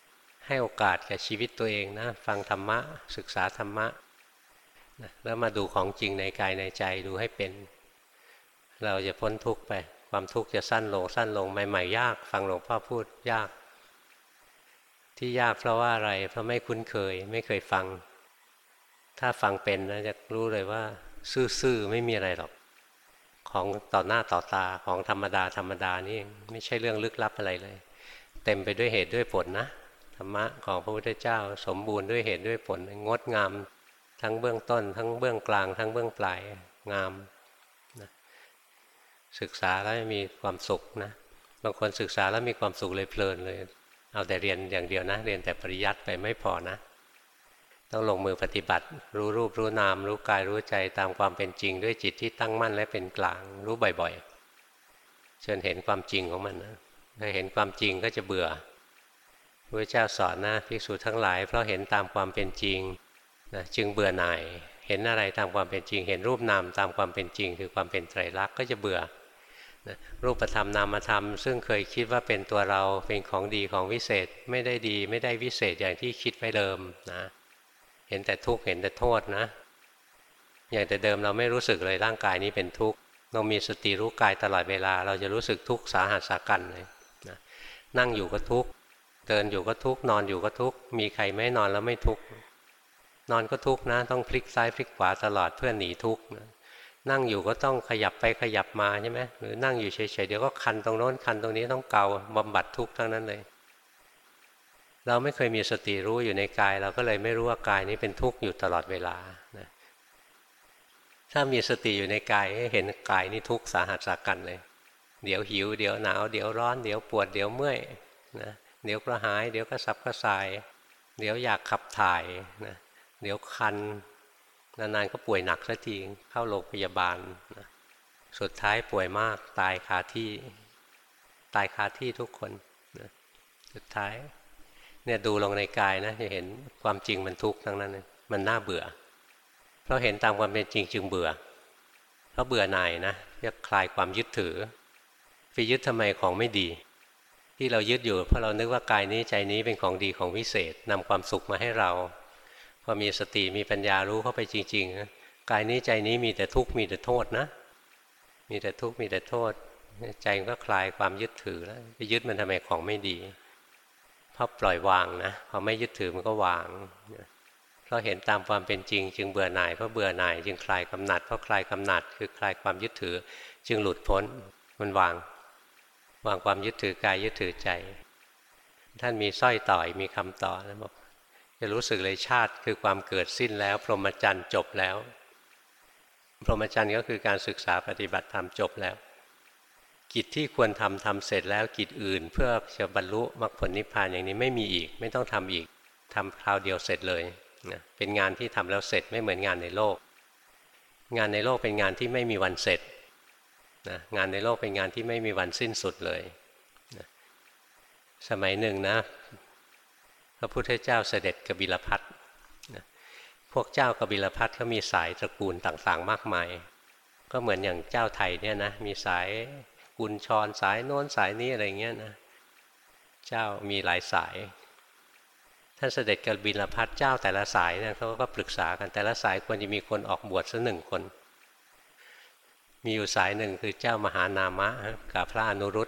ให้โอกาสกับชีวิตตัวเองนะฟังธรรมะศึกษาธรรมะนะแล้วมาดูของจริงในกายในใจดูให้เป็นเราจะพ้นทุกข์ไปความทุกข์จะสั้นลงสั้นลงใหม่ๆยากฟังหลวงพ่อพูดยากที่ยากเพราะว่าอะไรเพราะไม่คุ้นเคยไม่เคยฟังถ้าฟังเป็นนะจะรู้เลยว่าซื่อๆไม่มีอะไรหรอกของต่อหน้าต่อตาของธรรมดาธรรมดานี่ไม่ใช่เรื่องลึกลับอะไรเลยเต็มไปด้วยเหตุด้วยผลนะธรรมะของพระพุทธเจ้าสมบูรณ์ด้วยเหตุด้วยผลงดงามทั้งเบื้องต้นทั้งเบื้องกลางทั้งเบื้องปลายงามนะศึกษาแล้วมีความสุขนะบางคนศึกษาแล้วมีความสุขเลยเพลินเลยเอาแต่เรียนอย่างเดียวนะเรียนแต่ปริยัติไปไม่พอนะต้องลงมือปฏิบัติรู้รูปรู้นามรู้กายรู้ใจตามความเป็นจริงด้วยจิตที่ตั้งมั่นและเป็นกลางรู้บ่อยๆจนเห็นความจริงของมันนะถ้าเห็นความจริงก็จะเบื่อพระเจ้าสอนนะภิกษุทั้งหลายเพราะเห็นตามความเป็นจริงนะจึงเบื่อหน่ายเห็นอะไรตามความเป็นจริงเห็นรูปนามตามความเป็นจริงคือความเป็นไตรลักษณ์ก็จะเบื่อนะรูปธรรมนามธรรมซึ่งเคยคิดว่าเป็นตัวเราเป็นของดีของวิเศษไม่ได้ดีไม่ได้วิเศษอย่างที่คิดไว้เดิมนะเห็นแต่ทุกข์เห็นแต่โทษนะอย่างแต่เดิมเราไม่รู้สึกเลยร่างกายนี้เป็นทุกข์เรามีสติรู้กายตลอดเวลาเราจะรู้สึกทุกข์สาหัสสากันเลยนะนั่งอยู่ก็ทุกข์เดินอยู่ก็ทุกข์นอนอยู่ก็ทุกข์มีใครไม่นอนแล้วไม่ทุกข์นอนก็ทุกข์นะต้องพลิกซ้ายพลิกขวาตลอดเพื่อหนีทุกข์นะนั่งอยู่ก็ต้องขยับไปขยับมาใช่ไหมหรือนั่งอยู่เฉยๆเดี๋ยวก็คันตรงโน้นคันตรงนี้ต้องเกาบำบัดทุกข์ทั้งนั้นเลยเราไม่เคยมีสติรู้อยู่ในกายเราก็เลยไม่รู้ว่ากายนี้เป็นทุกข์อยู่ตลอดเวลานะถ้ามีสติอยู่ในกายให้เห็นกายนี้ทุกข์สาหัสสากันเลยเดี๋ยวหิวเดี๋ยวหนาวเดี๋ยวร้อนเดี๋ยวปวดเดี๋ยวเมื่อยนะเดี๋ยวกระหายเดี๋ยวกระสับกระส่ายเดี๋ยวอยากขับถ่ายนะเดี๋ยวคันนานๆก็ป่วยหนักสักทีเข้าโรงพยาบาลนะสุดท้ายป่วยมากตายคาที่ตายคาที่ทุกคนนะสุดท้ายเนี่ยดูลงในกายนะจะเห็นความจริงมันทุกข์ทั้งนั้นมันน่าเบื่อเพราะเห็นตามความเป็นจริงจึงเบื่อเพราะเบื่อหน่ายนะจะคลายความยึดถือไปยึดทำไมของไม่ดีที่เรายึดอยู่เพราะเรานึกว่ากายนี้ใจนี้เป็นของดีของวิเศษนำความสุขมาให้เราพอมีสติมีปัญญารู้เข้าไปจริงๆนะกายนี้ใจนี้มีแต่ทุกข์มีแต่โทษนะมีแต่ทุกข์มีแต่โทษใจก็คลายความยึดถือแล้วไปยึดมันทำไมของไม่ดีพอปล่อยวางนะพอไม่ยึดถือมันก็วางเพราะเห็นตามความเป็นจริงจึงเบื่อหน่ายเพราะเบื่อหน่ายจึงคลายกำหนัดเพราะคลายกำหนัดคือคลายความยึดถือจึงหลุดพ้นมันวางวางความยึดถือกายยึดถือใจท่านมีสร้อยต่อยมีคำต่อนะบอกจะรู้สึกเลยชาติคือความเกิดสิ้นแล้วพรหมจรรย์จบแล้วพรหมจรรย์ก็คือการศึกษาปฏิบัติธรรมจบแล้วกิจที่ควรทำทำเสร็จแล้วกิจอื่นเพื่อจะบรรลุมรรคผลนิพพานอย่างนี้ไม่มีอีกไม่ต้องทำอีกทำคราวเดียวเสร็จเลยนะเป็นงานที่ทำแล้วเสร็จไม่เหมือนงานในโลกงานในโลกเป็นงานที่ไม่มีวันเสร็จนะงานในโลกเป็นงานที่ไม่มีวันสิ้นสุดเลยนะสมัยหนึ่งนะพระพุทธเจ้าเสด็จกบิลพัสนะพวกเจ้ากบิลพัสเขามีสายตระกูลต่างๆมากมายก็เหมือนอย่างเจ้าไทยเนี่ยนะมีสายกุญชรสายโน้นสายนี้อะไรเงี้ยนะเจ้ามีหลายสายท่านเสด็จกบิลพัสเจ้าแต่ละสายเนี่ยเขาก็ปรึกษากันแต่ละสายควรจะมีคนออกบวชสักหนึ่งคนมีอยู่สายหนึ่งคือเจ้ามหานามะกับพระอนุรุต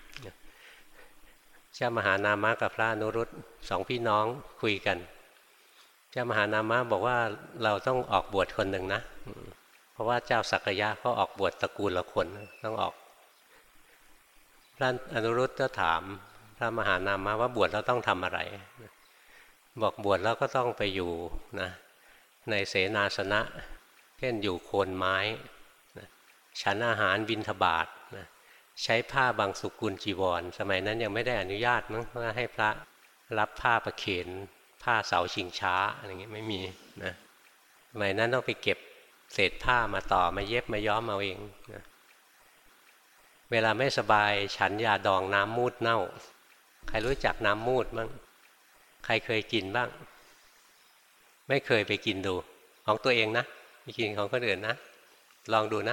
เจ้ามหานามะกับพระอนุรุตสองพี่น้องคุยกันเจ้ามหานามะบอกว่าเราต้องออกบวชคนหนึ่งนะเพราะว่าเจ้าสักยะเขาออกบวชตระกูลละคนต้องออกพระอนุรุตก็ถามพระมหานามะว่าบวชแล้วต้องทำอะไรบอกบวชแล้วก็ต้องไปอยู่นะในเสนาสนะเช่นอยู่โคนไม้ฉันอาหารบิณฑบาตนะใช้ผ้าบางสุกุลจีวรสมัยนั้นยังไม่ได้อนุญาตมั้งว่าให้พระรับผ้าประเคนผ้าเสาชิงช้าอะไรเงี้ยไม่มีนะสมัยนั้นต้องไปเก็บเศษผ้ามาต่อมาเย็บมาย้อมเอาเองนะเวลาไม่สบายฉันยาดองน้ำมูดเน่าใครรู้จักน้ำมูดบ้างใครเคยกินบ้างไม่เคยไปกินดูของตัวเองนะไม่กินของคนอื่นนะลองดูนะ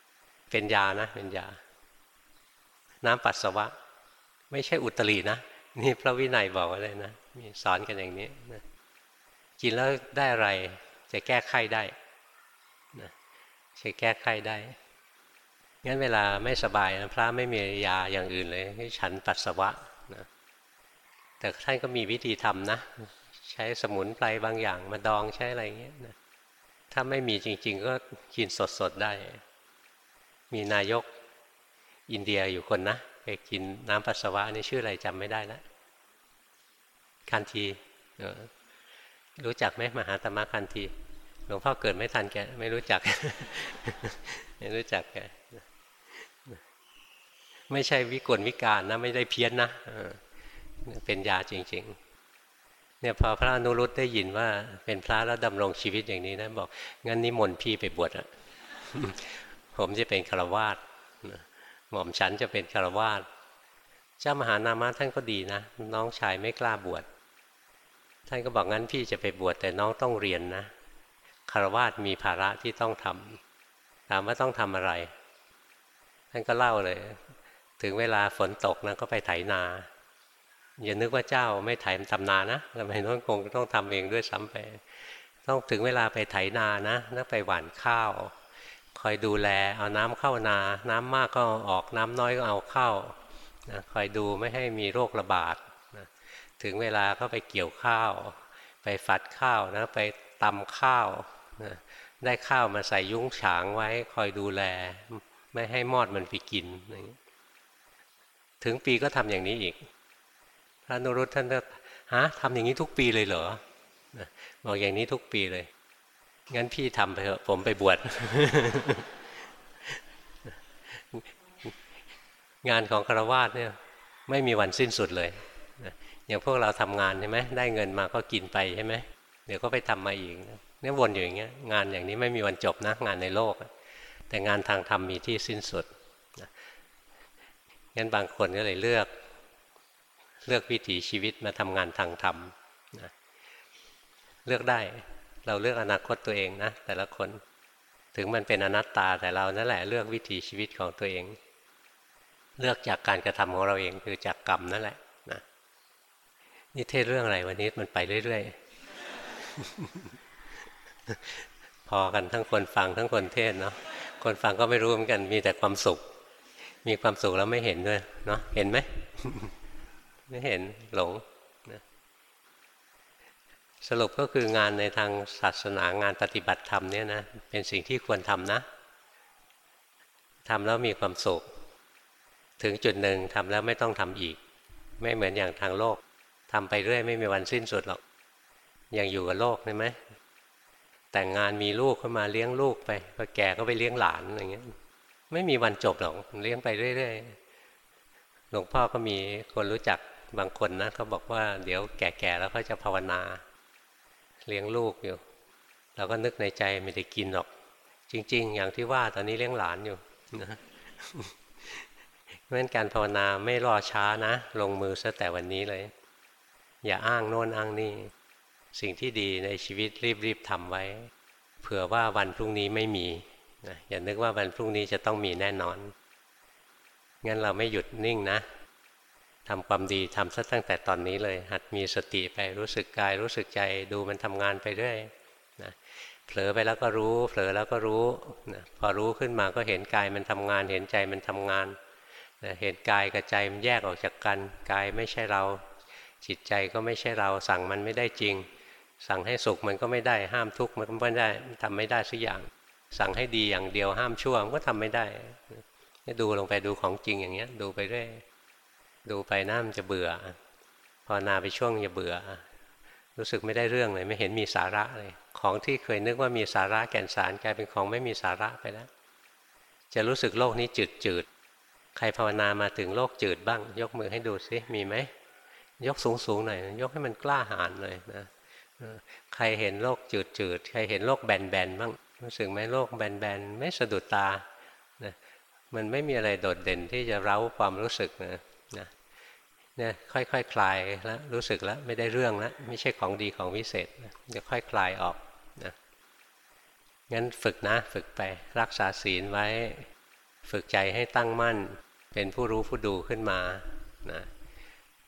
เป็นยานะเป็นยาน้ำปัสสาวะไม่ใช่อุตรีนะนี่พระวินัยบอกไว้เลยนะมีสอนกันอย่างนี้นะกินแล้วได้อะไรจะแก้ไขได้นะจะแก้ไขได้งั้นเวลาไม่สบายนะพระไม่มียาอย่างอื่นเลยให้ฉันปัสสาวะนะแต่ท่านก็มีวิธีทำนะใช้สมุนไพรบางอย่างมาดองใช้อะไรเงี้ยนะถ้าไม่มีจริงๆก็กินสดๆได้มีนายกอินเดียอยู่คนนะไปกินน้ำปัสสาวะนี่ชื่ออะไรจำไม่ได้แล้วคันธีรู้จักไหมมหาตมะคันธีหลวงพ่อเกิดไม่ทันแกไม่รู้จัก ไม่รู้จักแกไม่ใช่วิกลวิการนะไม่ได้เพี้ยนนะเป็นยาจริงๆเนี่ยพอพระอนุรุตได้ยินว่าเป็นพระแล้วดำรงชีวิตอย่างนี้นะบอกงั้นนิมนต์พี่ไปบวชอ่ะ ผมจะเป็นฆราวาสหม่อมฉันจะเป็นฆราวาสเจ้ามหานามะท่านก็ดีนะน้องชายไม่กล้าบวชท่านก็บอกงั้นพี่จะไปบวชแต่น้องต้องเรียนนะฆราวาสมีภาระที่ต้องทำถามว่าต้องทำอะไรท่านก็เล่าเลยถึงเวลาฝนตกนะก็ไปไถนาอย่านึกว่าเจ้าไม่ไถทำนานะทำไมน้องคงต้องทำเองด้วยซ้ำไปต้องถึงเวลาไปไถนานะแล้วไปหว่านข้าวคอยดูแลเอาน้ำเข้านาน้ำมากก็ออกน้ำน้อยก็เอาเข้านะคอยดูไม่ให้มีโรคระบาดนะถึงเวลาก็ไปเกี่ยวข้าวไปฝัดข้าวนะไปตำข้าวนะได้ข้าวมาใส่ยุ้งฉางไว้คอยดูแลไม่ให้มอดมันไปกินถึงปีก็ทำอย่างนี้อีกพระนรุตท่านก็ฮะทำอย่างนี้ทุกปีเลยเหรอบอกอย่างนี้ทุกปีเลยงั้นพี่ทำไปเถอะผมไปบวช งานของฆราวาสเนี่ยไม่มีวันสิ้นสุดเลยอย่างพวกเราทำงานใช่ไหมได้เงินมาก็กินไปใช่ไหมเดี๋ยวก็ไปทำมาอีกเนี่ยวนอยู่อย่างเงี้ยงานอย่างนี้ไม่มีวันจบนะงานในโลกแต่งานทางธรรมมีที่สิ้นสุดงั้นบางคนก็เลยเลือกเลือกวิถีชีวิตมาทำงานทางธรรมเลือกได้เราเลือกอนาคตตัวเองนะแต่ละคนถึงมันเป็นอนัตตาแต่เรานั่นแหละเลือกวิถีชีวิตของตัวเองเลือกจากการกระทำของเราเองคือจากกรรมนั่นแหละนะนี่เทศเรื่องอะไรวันนี้มันไปเรื่อยๆ พอกันทั้งคนฟังทั้งคนเทศเนาะคนฟังก็ไม่รู้เหมือนกันมีแต่ความสุขมีความสุขแล้วไม่เห็นด้วยเนาะเห็นไหม ไม่เห็นหลงนะสรุปก็คืองานในทางศาสนางานปฏิบัติธรรมเนี่ยนะเป็นสิ่งที่ควรทำนะทำแล้วมีความสุขถึงจุดหนึ่งทำแล้วไม่ต้องทำอีกไม่เหมือนอย่างทางโลกทำไปเรื่อยไม่มีวันสิ้นสุดหรอกอย่างอยู่กับโลกใช่ไหมแต่งงานมีลูกขึ้นมาเลี้ยงลูกไปพอแก่ก็ไปเลี้ยงหลานอะไรเงี้ยไม่มีวันจบหรอกเลี้ยงไปเรื่อยๆหลวงพ่อก็มีคนรู้จักบางคนนะเขาบอกว่าเดี๋ยวแก่ๆแล้วเขาจะภาวนาเลี้ยงลูกอยู่เราก็นึกในใจไม่ได้กินหรอกจริงๆอย่างที่ว่าตอนนี้เลี้ยงหลานอยู่นะเพราะฉะนั้นการภาวนาไม่รอช้านะลงมือซะแต่วันนี้เลยอย่าอ้างโน่นอ้างนี่สิ่งที่ดีในชีวิตรีบๆทำไว้เผื่อว่าวันพรุ่งนี้ไม่มีนะอย่านึกว่าวันพรุ่งนี้จะต้องมีแน่นอนงั้นเราไม่หยุดนิ่งนะทำความดีทำซะตั้งแต่ตอนนี้เลยหัดมีสติไปรู้สึกกายรู้สึกใจดูมันทำงานไปเรื่อยนะเผลอไปแล้วก็รู้เผลอแล้วก็รู้นะพอรู้ขึ้นมาก็เห็นกายมันทำงานเห็นใจมันทำงานนะเห็นกายกับใจมันแยกออกจากกันกายไม่ใช่เราจิตใจก็ไม่ใช่เราสั่งมันไม่ได้จริงสั่งให้สุขมันก็ไม่ได้ห้ามทุกข์มันก็ไม่ได้ทำไม่ได้สักอย่างสั่งให้ดีอย่างเดียวห้ามชั่วมันก็ทำไม่ได้ดูลงไปดูของจริงอย่างเงี้ยดูไปเรื่อยดูไปน้ามันจะเบื่อภาวนาไปช่วงจะเบื่อรู้สึกไม่ได้เรื่องเลยไม่เห็นมีสาระเลยของที่เคยนึกว่ามีสาระแก่นสารกลายเป็นของไม่มีสาระไปแล้วจะรู้สึกโลกนี้จืดจืดใครภาวนามาถึงโลกจืดบ้างยกมือให้ดูซิมีไหมยกสูงสูงหน่อยยกให้มันกล้าหาญเลยนะใครเห็นโลกจืดจืดใครเห็นโลกแบนแบนบ้างรู้สึกไหมโลกแบนแบนไม่สะดุดตานะมันไม่มีอะไรโดดเด่นที่จะเร้าความรู้สึกนะนะเนี่ยค่อยๆ ค, คลายแล้วรู้สึกแล้วไม่ได้เรื่องแล้วไม่ใช่ของดีของวิเศษนะจะค่อยคลายออกนะงั้นฝึกนะฝึกไปรักษาศีลไว้ฝึกใจให้ตั้งมั่นเป็นผู้รู้ผู้ดูขึ้นมานะ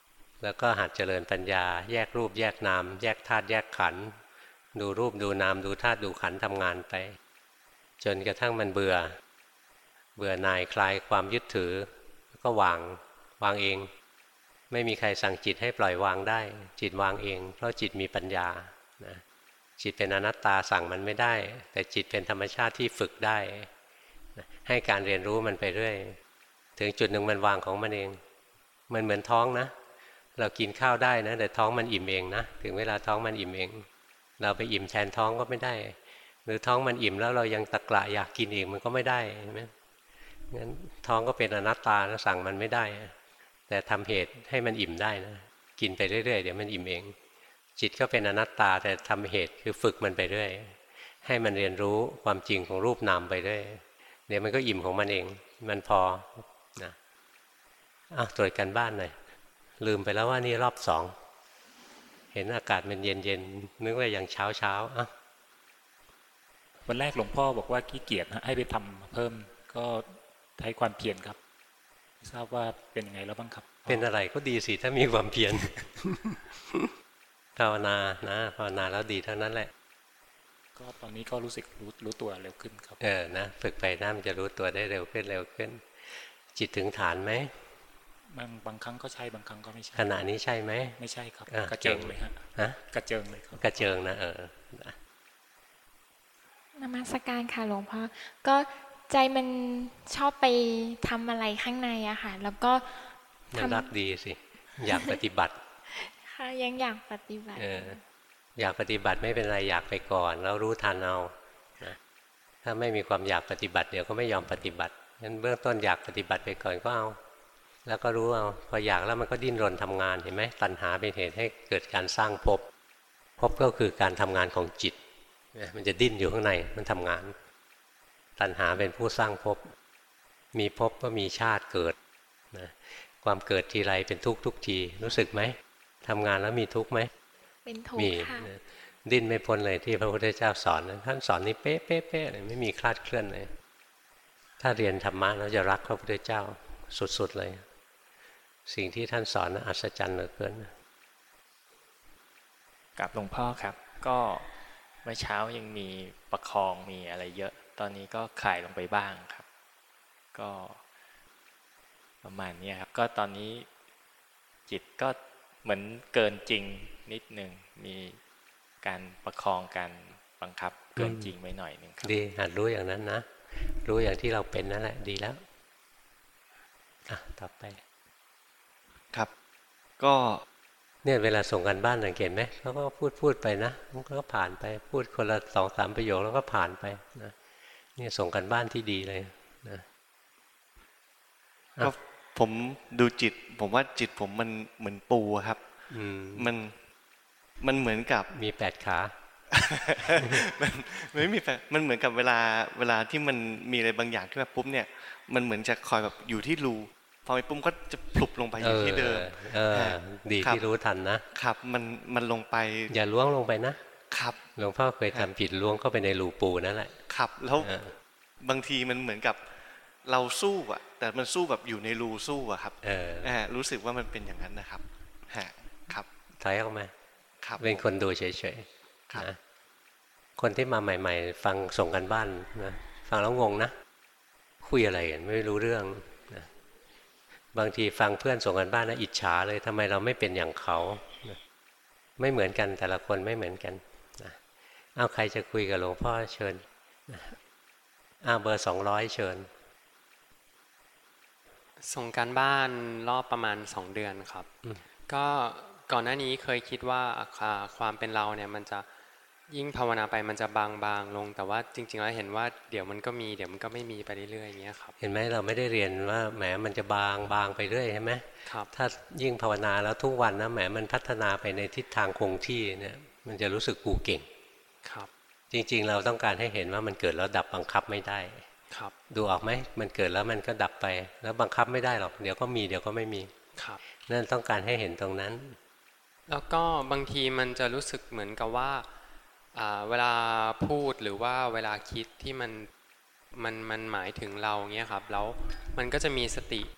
แล้วก็หัดเจริญปัญญาแยกรูปแยกนามแยกธาตุแยกขันธ์ดูรูปดูนามดูธาตุดูขันธ์ทำงานไปจนกระทั่งมันเบื่อเบื่อหน่ายคลายความยึดถือแล้วก็วางวางเองไม่มีใครสั่งจิตให้ปล่อยวางได้จิตวางเองเพราะจิตมีปัญญานะจิตเป็นอนัตตาสั่งมันไม่ได้แต่จิตเป็นธรรมชาติที่ฝึกได้นะให้การเรียนรู้มันไปเรื่อยถึงจุดหนึ่งมันวางของมันเองมันเหมือนท้องนะเรากินข้าวได้นะแต่ท้องมันอิ่มเองนะถึงเวลาท้องมันอิ่มเองเราไปอิ่มแทนท้องก็ไม่ได้หรือท้องมันอิ่มแล้วเรายังตะกละอยากกินอีกมันก็ไม่ได้ใช่ไหมงั้นท้องก็เป็นอนัตตาแล้วสั่งมันไม่ได้แต่ทำเหตุให้มันอิ่มได้นะกินไปเรื่อยๆเดี๋ยวมันอิ่มเองจิตก็เป็นอนัตตาแต่ทำเหตุคือฝึกมันไปเรื่อยให้มันเรียนรู้ความจริงของรูปนามไปเรื่อยเดี๋ยวมันก็อิ่มของมันเองมันพอนะอ้าวตรวจกันบ้านหน่อยลืมไปแล้วว่านี่รอบสองเห็นอากาศมันเย็นๆนึกว่าอย่างเช้าเช้าอ่ะวันแรกหลวงพ่อบอกว่าขี้เกียจให้ไปทำเพิ่มก็ใช้ความเพียรครับทราบว่าเป็นยังไงแล้วบ้างครับเป็นอะไรก็ดีสิถ้ามีความเพียรภาวนานะภาวนาแล้วดีเท่านั้นแหละก็ตอนนี้ก็รู้สึกรู้รู้ตัวเร็วขึ้นครับเออนะฝึกไปนะมันจะรู้ตัวได้เร็วขึ้นเร็วขึ้นจิตถึงฐานไหมบางบางครั้งก็ใช่บางครั้งก็ไม่ใช่ขณะนี้ใช่ไหมไม่ใช่ครับกระเจิงเลยฮะฮะกระเจิงเลยครับกระเจิงนะเออนมัสการค่ะหลวงพ่อก็ใจมันชอบไปทำอะไรข้างในอะค่ะแล้วก็มันรักดีสิอยากปฏิบัติค่ะยังอยากปฏิบัติเอออยากปฏิบัติไม่เป็นไรอยากไปก่อนแล้วรู้ทันเอานะถ้าไม่มีความอยากปฏิบัติเดี๋ยวก็ไม่ยอมปฏิบัติงั้นเบื้องต้นอยากปฏิบัติไปก่อนก็เอาแล้วก็รู้เอาพออยากแล้วมันก็ดิ้นรนทำงานเห็นไหมตัณหาเป็นเหตุให้เกิดการสร้างภพภพก็คือการทำงานของจิตมันจะดิ้นอยู่ข้างในมันทำงานตัณหาเป็นผู้สร้างภพมีภพก็มีชาติเกิดนะความเกิดทีไรเป็นทุกข์ทุกทีรู้สึกไหมทำงานแล้วมีทุกข์ไหมเป็นทุกข์ค่ะดิ้นไม่พ้นเลยที่พระพุทธเจ้าสอนท่านสอนนี่เป๊ะเป๊ะเป๊ะเลยไม่มีคลาดเคลื่อนเลยถ้าเรียนธรรมะแล้วจะรักพระพุทธเจ้าสุดๆเลยสิ่งที่ท่านสอนนะอัศจรรย์เหลือเกินกับหลวงพ่อครับก็เมื่อเช้ายังมีประคองมีอะไรเยอะตอนนี้ก็คลายลงไปบ้างครับก็ประมาณนี้ครับก็ตอนนี้จิตก็เหมือนเกินจริงนิดนึงมีการประคองการบังคับเกินจริงไว้หน่อยนึงครับดีหัดรู้อย่างนั้นนะรู้อย่างที่เราเป็นนั่นแหละดีแล้วอ่ะต่อไปครับก็เนี่ยเวลาส่งกันบ้านสังเกตไหมเขาก็พูดพูดไปนะมันก็ผ่านไปพูดคนละสองสามประโยคแล้วก็ผ่านไปนะนี่ส่งกันบ้านที่ดีเลยนะก็ผมดูจิตผมว่าจิตผมมันเหมือนปูครับมันมันเหมือนกับมีแปดขามันไม่มีแปดมันเหมือนกับเวลาเวลาที่มันมีอะไรบางอย่างขึ้นมาปุ๊บเนี่ยมันเหมือนจะคอยแบบอยู่ที่รูพอไปปุ๊บก็จะพลุบลงไปอยู่ที่เดิมดีที่รู้ทันนะครับมันมันลงไปอย่าล้วงลงไปนะครับหลวงพ่อเคยทำผิดล้วงเข้าไปในรูปูนั่นแหละครับแล้วบางทีมันเหมือนกับเราสู้อะแต่มันสู้แบบอยู่ในรูสู้อะครับรู้สึกว่ามันเป็นอย่างนั้นนะครับฮะครับถอยออกมาเป็นคนดูเฉยๆนะคนที่มาใหม่ๆฟังส่งกันบ้านนะฟังแล้วงงนะคุยอะไรกันไม่รู้เรื่องนะบางทีฟังเพื่อนส่งกันบ้านนะอิจฉาเลยทำไมเราไม่เป็นอย่างเขานะไม่เหมือนกันแต่ละคนไม่เหมือนกันนะเอาใครจะคุยกับหลวงพ่อเชิญนะอ้าวเบอร์สองร้อยเชิญส่งการบ้านรอบประมาณสองเดือนครับก็ก่อนหน้านี้เคยคิดว่าความเป็นเราเนี่ยมันจะยิ่งภาวนาไปมันจะบางๆลงแต่ว่าจริงๆแล้วเห็นว่าเดี๋ยวมันก็มีเดี๋ยวมันก็ไม่มีไปเรื่อยๆอย่างเงี้ยครับเห็นไหมเราไม่ได้เรียนว่าแหมมันจะบางบางไปเรื่อยใช่ไหมครับถ้ายิ่งภาวนาแล้วทุกวันนะแหมมันพัฒนาไปในทิศทางคงที่เนี่ยมันจะรู้สึกกูเก่งครับจริงๆเราต้องการให้เห็นว่ามันเกิดแล้วดับบังคับไม่ได้ครับดูออกไหมมันเกิดแล้วมันก็ดับไปแล้วบังคับไม่ได้หรอกเดี๋ยวก็มีเดี๋ยวก็ไม่มีครับนั่นต้องการให้เห็นตรงนั้นแล้วก็บางทีมันจะรู้สึกเหมือนกับว่าเวลาพูดหรือว่าเวลาคิดที่มันมันมันหมายถึงเราเงี้ยครับแล้วมันก็จะมีสติ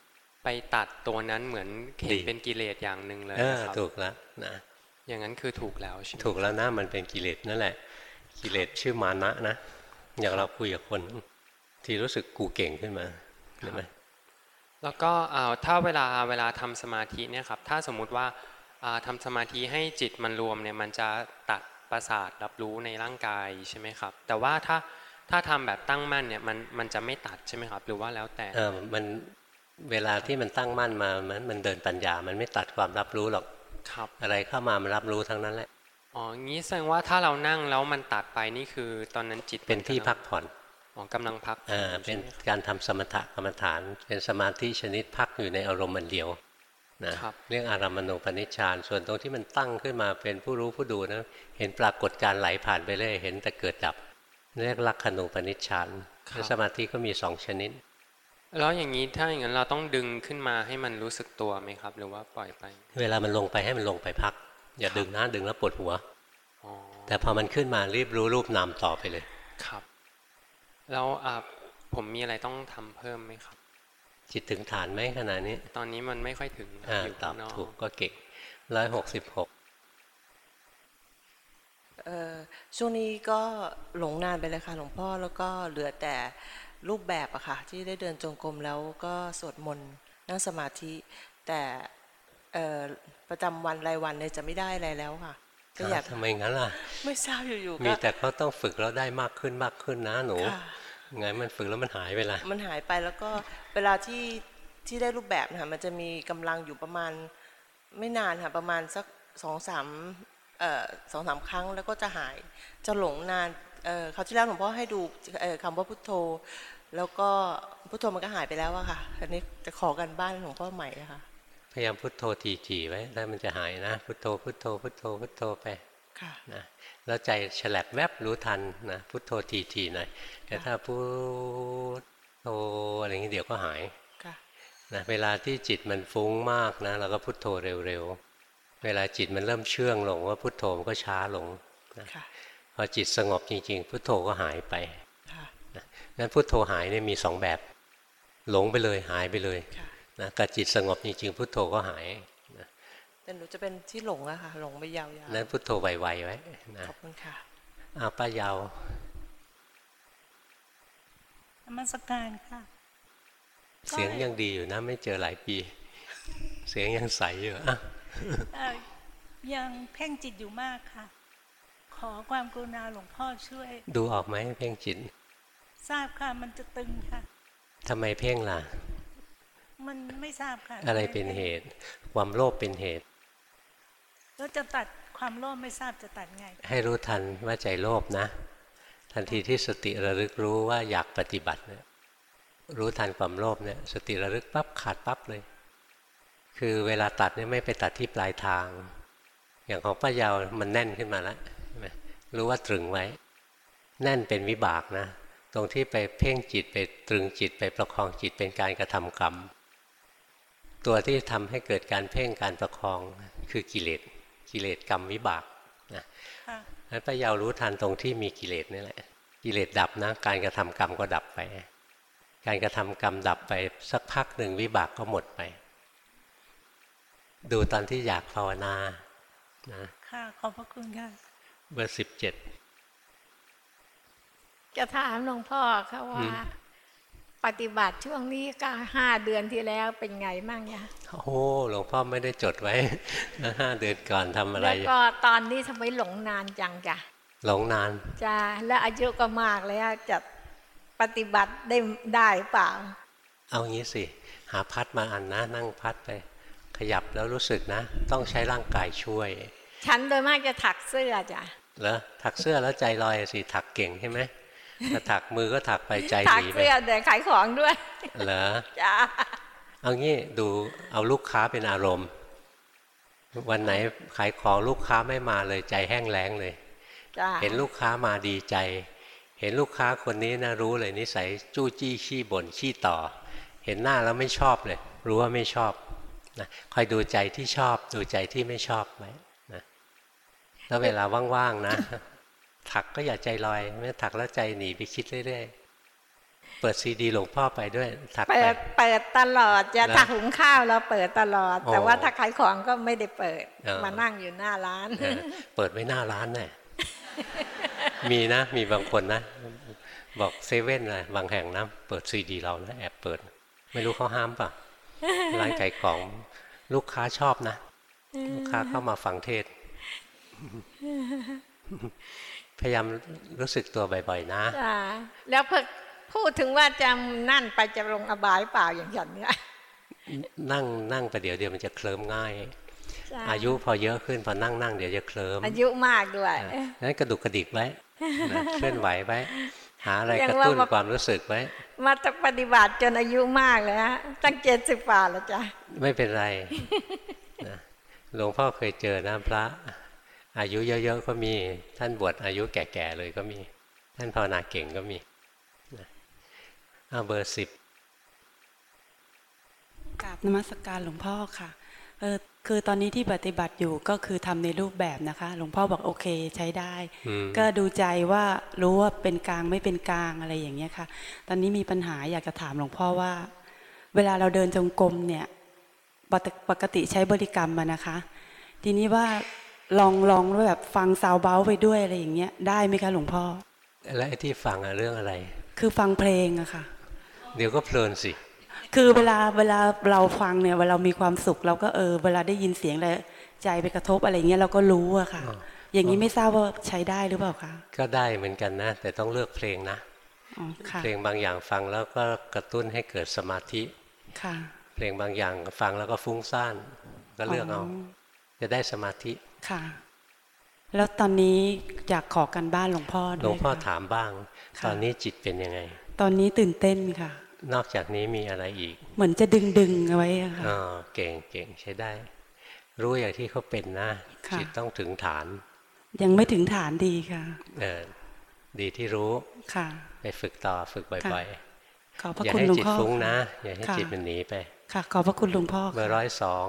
ไปตัดตัวนั้นเหมือนเห็นเป็นกิเลสอย่างหนึ่งเลยนะครับถูกแล้วนะอย่างนั้นคือถูกแล้วใช่ไหมถูกแล้วนะมันเป็นกิเลสนั่นแหละกิเลสชื่อมานะนะอย่างเราคุยกับคนที่รู้สึกกูเก่งขึ้นมาใช่ไหมแล้วก็ถ้าเวลาเวลาทำสมาธิเนี่ยครับถ้าสมมุติว่าทำสมาธิให้จิตมันรวมเนี่ยมันจะตัดประสาทรับรู้ในร่างกายใช่ไหมครับแต่ว่าถ้าถ้าทำแบบตั้งมั่นเนี่ยมันมันจะไม่ตัดใช่ไหมครับหรือว่าแล้วแต่เออมันเวลาที่มันตั้งมั่นมามันมันเดินปัญญามันไม่ตัดความรับรู้หรอกครับอะไรเข้ามามันรับรู้ทั้งนั้นแหละอ๋องี้แสดงว่าถ้าเรานั่งแล้วมันตัดไปนี่คือตอนนั้นจิตเป็นที่พักผ่อนอ๋อกำลังพักอ่าเป็นการทำสมถกรรมฐานเป็นสมาธิชนิดพักอยู่ในอารมณ์อันเดียวนะเรื่องอารัมมณูปนิชฌานส่วนตรงที่มันตั้งขึ้นมาเป็นผู้รู้ผู้ดูนะเห็นปรากฏการไหลผ่านไปเรื่อยเห็นแต่เกิดดับเรียกลักขณูปนิชฌานสมาธิก็มีสองชนิดแล้วอย่างนี้ถ้าอย่างนั้นเราต้องดึงขึ้นมาให้มันรู้สึกตัวไหมครับหรือว่าปล่อยไปเวลามันลงไปให้มันลงไปพักอย่าดึงนะดึงแล้วปวดหัวแต่พอมันขึ้นมารีบรู้รูปนามต่อไปเลยครับแล้วผมมีอะไรต้องทำเพิ่มไหมครับจิตถึงฐานไหมขณะนี้ตอนนี้มันไม่ค่อยถึงอยู่ตอบถูกก็เก่งร้อยหกสิบหกช่วงนี้ก็หลงนานไปเลยค่ะหลวงพ่อแล้วก็เหลือแต่รูปแบบอะค่ะที่ได้เดินจงกรมแล้วก็สวดมนต์นั่งสมาธิแต่ประจำวันรายวันเนี่ยจะไม่ได้อะไรแล้วค่ะก็อยากทำไมงั้นล่ะไม่ทราบอยู่ๆมีแต่เขาต้องฝึกแล้วได้มากขึ้นมากขึ้นนะหนูไงมันฝึกแล้วมันหายไปละมันหายไปแล้วก็เวลาที่ที่ได้รูปแบบนะคะมันจะมีกำลังอยู่ประมาณไม่นานค่ะประมาณสักสองสามเอ่อสองสามครั้งแล้วก็จะหายจะหลงนานเอ่อคราวที่แล้วหลวงพ่อให้ดูคำว่าพุทโธแล้วก็พุทโธมันก็หายไปแล้วอะค่ะอันนี้จะขอกันบ้านหลวงพ่อใหม่นะคะพยายามพุทโธทีๆไว้แล้วมันจะหายนะพุทโธพุทโธพุทโธพุทโธไปนะแล้วใจฉลับแวบรู้ทันนะพุทโธทีๆหน่อยแต่ถ้าพุทโธอะไรอย่างนี้เดี๋ยวก็หายนะเวลาที่จิตมันฟุ้งมากนะเราก็พุทโธเร็วๆเวลาจิตมันเริ่มเชื่องลงว่าพุทโธมันก็ช้าลงนะพอจิตสงบจริงๆพุทโธก็หายไปนะงั้นพุทโธหายเนี่ยมีสองแบบหลงไปเลยหายไปเลยนะกับจิตสงบจริงๆพุทโธก็หายนะแต่หนูจะเป็นที่หลงอะค่ะหลงไปยาวๆนั้นพุทโธไวๆไว้นะขอบคุณค่ะอ้าวป้ายาวนมัสการค่ะเสียงยังดีอยู่นะไม่เจอหลายปีเสียงยังใสอยู่อ่ะยังเพ่งจิตอยู่มากค่ะขอความกรุณาหลวงพ่อช่วยดูออกไหมเพ่งจิตทราบค่ะมันจะตึงค่ะทำไมเพ่งล่ะมันไม่ทราบค่ะอะไรเป็นเหตุความโลภเป็นเหตุแล้วจะตัดความโลภไม่ทราบจะตัดไงให้รู้ทันว่าใจโลภนะทันทีที่สติระลึกรู้ว่าอยากปฏิบัติเนี่ยรู้ทันความโลภเนี่ยสติระลึกปั๊บขาดปั๊บเลยคือเวลาตัดเนี่ยไม่ไปตัดที่ปลายทางอย่างของป้ายาวมันแน่นขึ้นมาแล้วรู้ว่าตรึงไว้แน่นเป็นวิบากนะตรงที่ไปเพ่งจิตไปตรึงจิตไปประคองจิตเป็นการกระทำกรรมตัวที่ทำให้เกิดการเพ่งการประคองคือกิเลสกิเลสกรรมวิบากนะนั้นป้ายาวรู้ทันตรงที่มีกิเลสนี่แหละกิเลสดับนะการกระทำกรรมก็ดับไปการกระทำกรรมดับไปสักพักหนึ่งวิบากก็หมดไปดูตอนที่อยากภาวนานะค่ะขอบพระคุณค่ะเบอร์สิบเจ็ดจะถามหลวงพ่อเขาว่าปฏิบัติช่วงนี้ก็ห้าเดือนที่แล้วเป็นไงมั่งยะโอ้หลวงพ่อไม่ได้จดไว้ห้าเดือนก่อนทำอะไรแล้วก็ตอนนี้ทำไมหลงนานจังจ้ะหลงนานจ้ะแล้วอายุก็มากแล้วจะปฏิบัติได้ได้เปล่าเอางี้สิหาพัดมาอันนะนั่งพัดไปขยับแล้วรู้สึกนะต้องใช้ร่างกายช่วยฉันโดยมากจะถักเสื้อจ้ะเหรอถักเสื้อแล้วใจลอยสิถักเก่งใช่ไหมถ้าถักมือก็ถักไปใจหนีไปถักเสื้อเดี๋ยวขายของด้วยเหรอจ้ะเอางี้ดูเอาลูกค้าเป็นอารมณ์วันไหนขายของลูกค้าไม่มาเลยใจแห้งแล้งเลยเห็นลูกค้ามาดีใจเห็นลูกค้าคนนี้นะรู้เลยนิสัยจู้จี้ขี้บ่นขี้ต่อเห็นหน้าแล้วไม่ชอบเลยรู้ว่าไม่ชอบนะคอยดูใจที่ชอบดูใจที่ไม่ชอบไว้นะแล้วเวลาว่างๆนะถักก็อย่าใจลอยไม่ถักแล้วใจหนีไปคิดเรื่อยเปิดซีดีหลวงพ่อไปด้วยถักเปิไปดเปิดตลอดจะแล้วถ้าหุงข้าวเราเปิดตลอดอ๋อแต่ว่าถ้าขายของก็ไม่ได้เปิดเออมานั่งอยู่หน้าร้านเออเปิดไว้หน้าร้านแน่ มีนะมีบางคนนะบอกเซเว่นอะไรบางแห่งนะเปิดซีดีเราแล้วแอบเปิดไม่รู้เขาห้ามป่ะร้านขายของลูกค้าชอบนะลูกค้าเข้ามาฟังเทศน์พยายามรู้สึกตัวบ่อยๆนะจ้ะแล้วพอพูดถึงว่าจะนั่นไปจะลงอบายเปล่าอย่างฉันเนี่ยนั่งนั่งไปเดี๋ยวเดียวมันจะเคลิ้มง่ายจ้ะอายุพอเยอะขึ้นพอนั่งนั่งเดี๋ยวจะเคลิ้มอายุมากด้วยอ่ะงั้นกระดุกกระดิกไว้นะเคลื่อนไหวไว้หาอะไรยังกระว่าตุ้นมาความรู้สึกไว้มาจะปฏิบัติจนอายุมากเลยฮะตั้งเจ็ดสิบกว่าแล้วจ้ะไม่เป็นไรนะหลวงพ่อเคยเจอนะพระอายุเยอะๆก็มีท่านบวชอายุแก่ๆเลยก็มีท่านภาวนาเก่งก็มีนะเอาเบอร์สิบกราบนมัสการหลวงพ่อค่ะเออคือตอนนี้ที่ปฏิบัติอยู่ก็คือทำในรูปแบบนะคะหลวงพ่อบอกโอเคใช้ได้ ก็ดูใจว่ารู้ว่าเป็นกลางไม่เป็นกลางอะไรอย่างเงี้ยค่ะตอนนี้มีปัญหาอยากจะถามหลวงพ่อว่า เวลาเราเดินจงกรมเนี่ยปกติใช้บริกรรมมานะคะ ทีนี้ว่าลองลองแบบฟังซาวเบาไปด้วยอะไรอย่างเงี้ยได้ไหมคะหลวงพ่อและไอ้ที่ฟังอะเรื่องอะไรคือฟังเพลงอะค่ะเดี๋ยวก็เพลินสิคือเวลาเวลาเราฟังเนี่ยเวลามีความสุขเราก็เออเวลาได้ยินเสียงแล้วใจไปกระทบอะไรเงี้ยเราก็รู้อะค่ะ อย่างนี้ไม่ทราบว่าใช้ได้หรือเปล่าคะก็ได้เหมือนกันนะแต่ต้องเลือกเพลงนะเพลงบางอย่างฟังแล้วก็กระตุ้นให้เกิดสมาธิค่ะเพลงบางอย่างฟังแล้วก็ฟุ้งซ่านก็เลือกเอาจะได้สมาธิค่ะแล้วตอนนี้อยากขอกันบ้านหลวงพ่อด้วยหลวงพ่อถามบ้างตอนนี้จิตเป็นยังไงตอนนี้ตื่นเต้นค่ะนอกจากนี้มีอะไรอีกเหมือนจะดึงดึงเอาไว้ค่ะอ๋อเก่งเก่งใช้ได้รู้อย่างที่เขาเป็นนะจิตต้องถึงฐานยังไม่ถึงฐานดีค่ะเออดีที่รู้ค่ะไปฝึกต่อฝึกบ่อยๆขอบพระคุณหลวงพ่ออย่าให้จิตฟุ้งนะอย่าให้จิตมันหนีไปค่ะขอบพระคุณหลวงพ่อเบอร์ร้อยสอง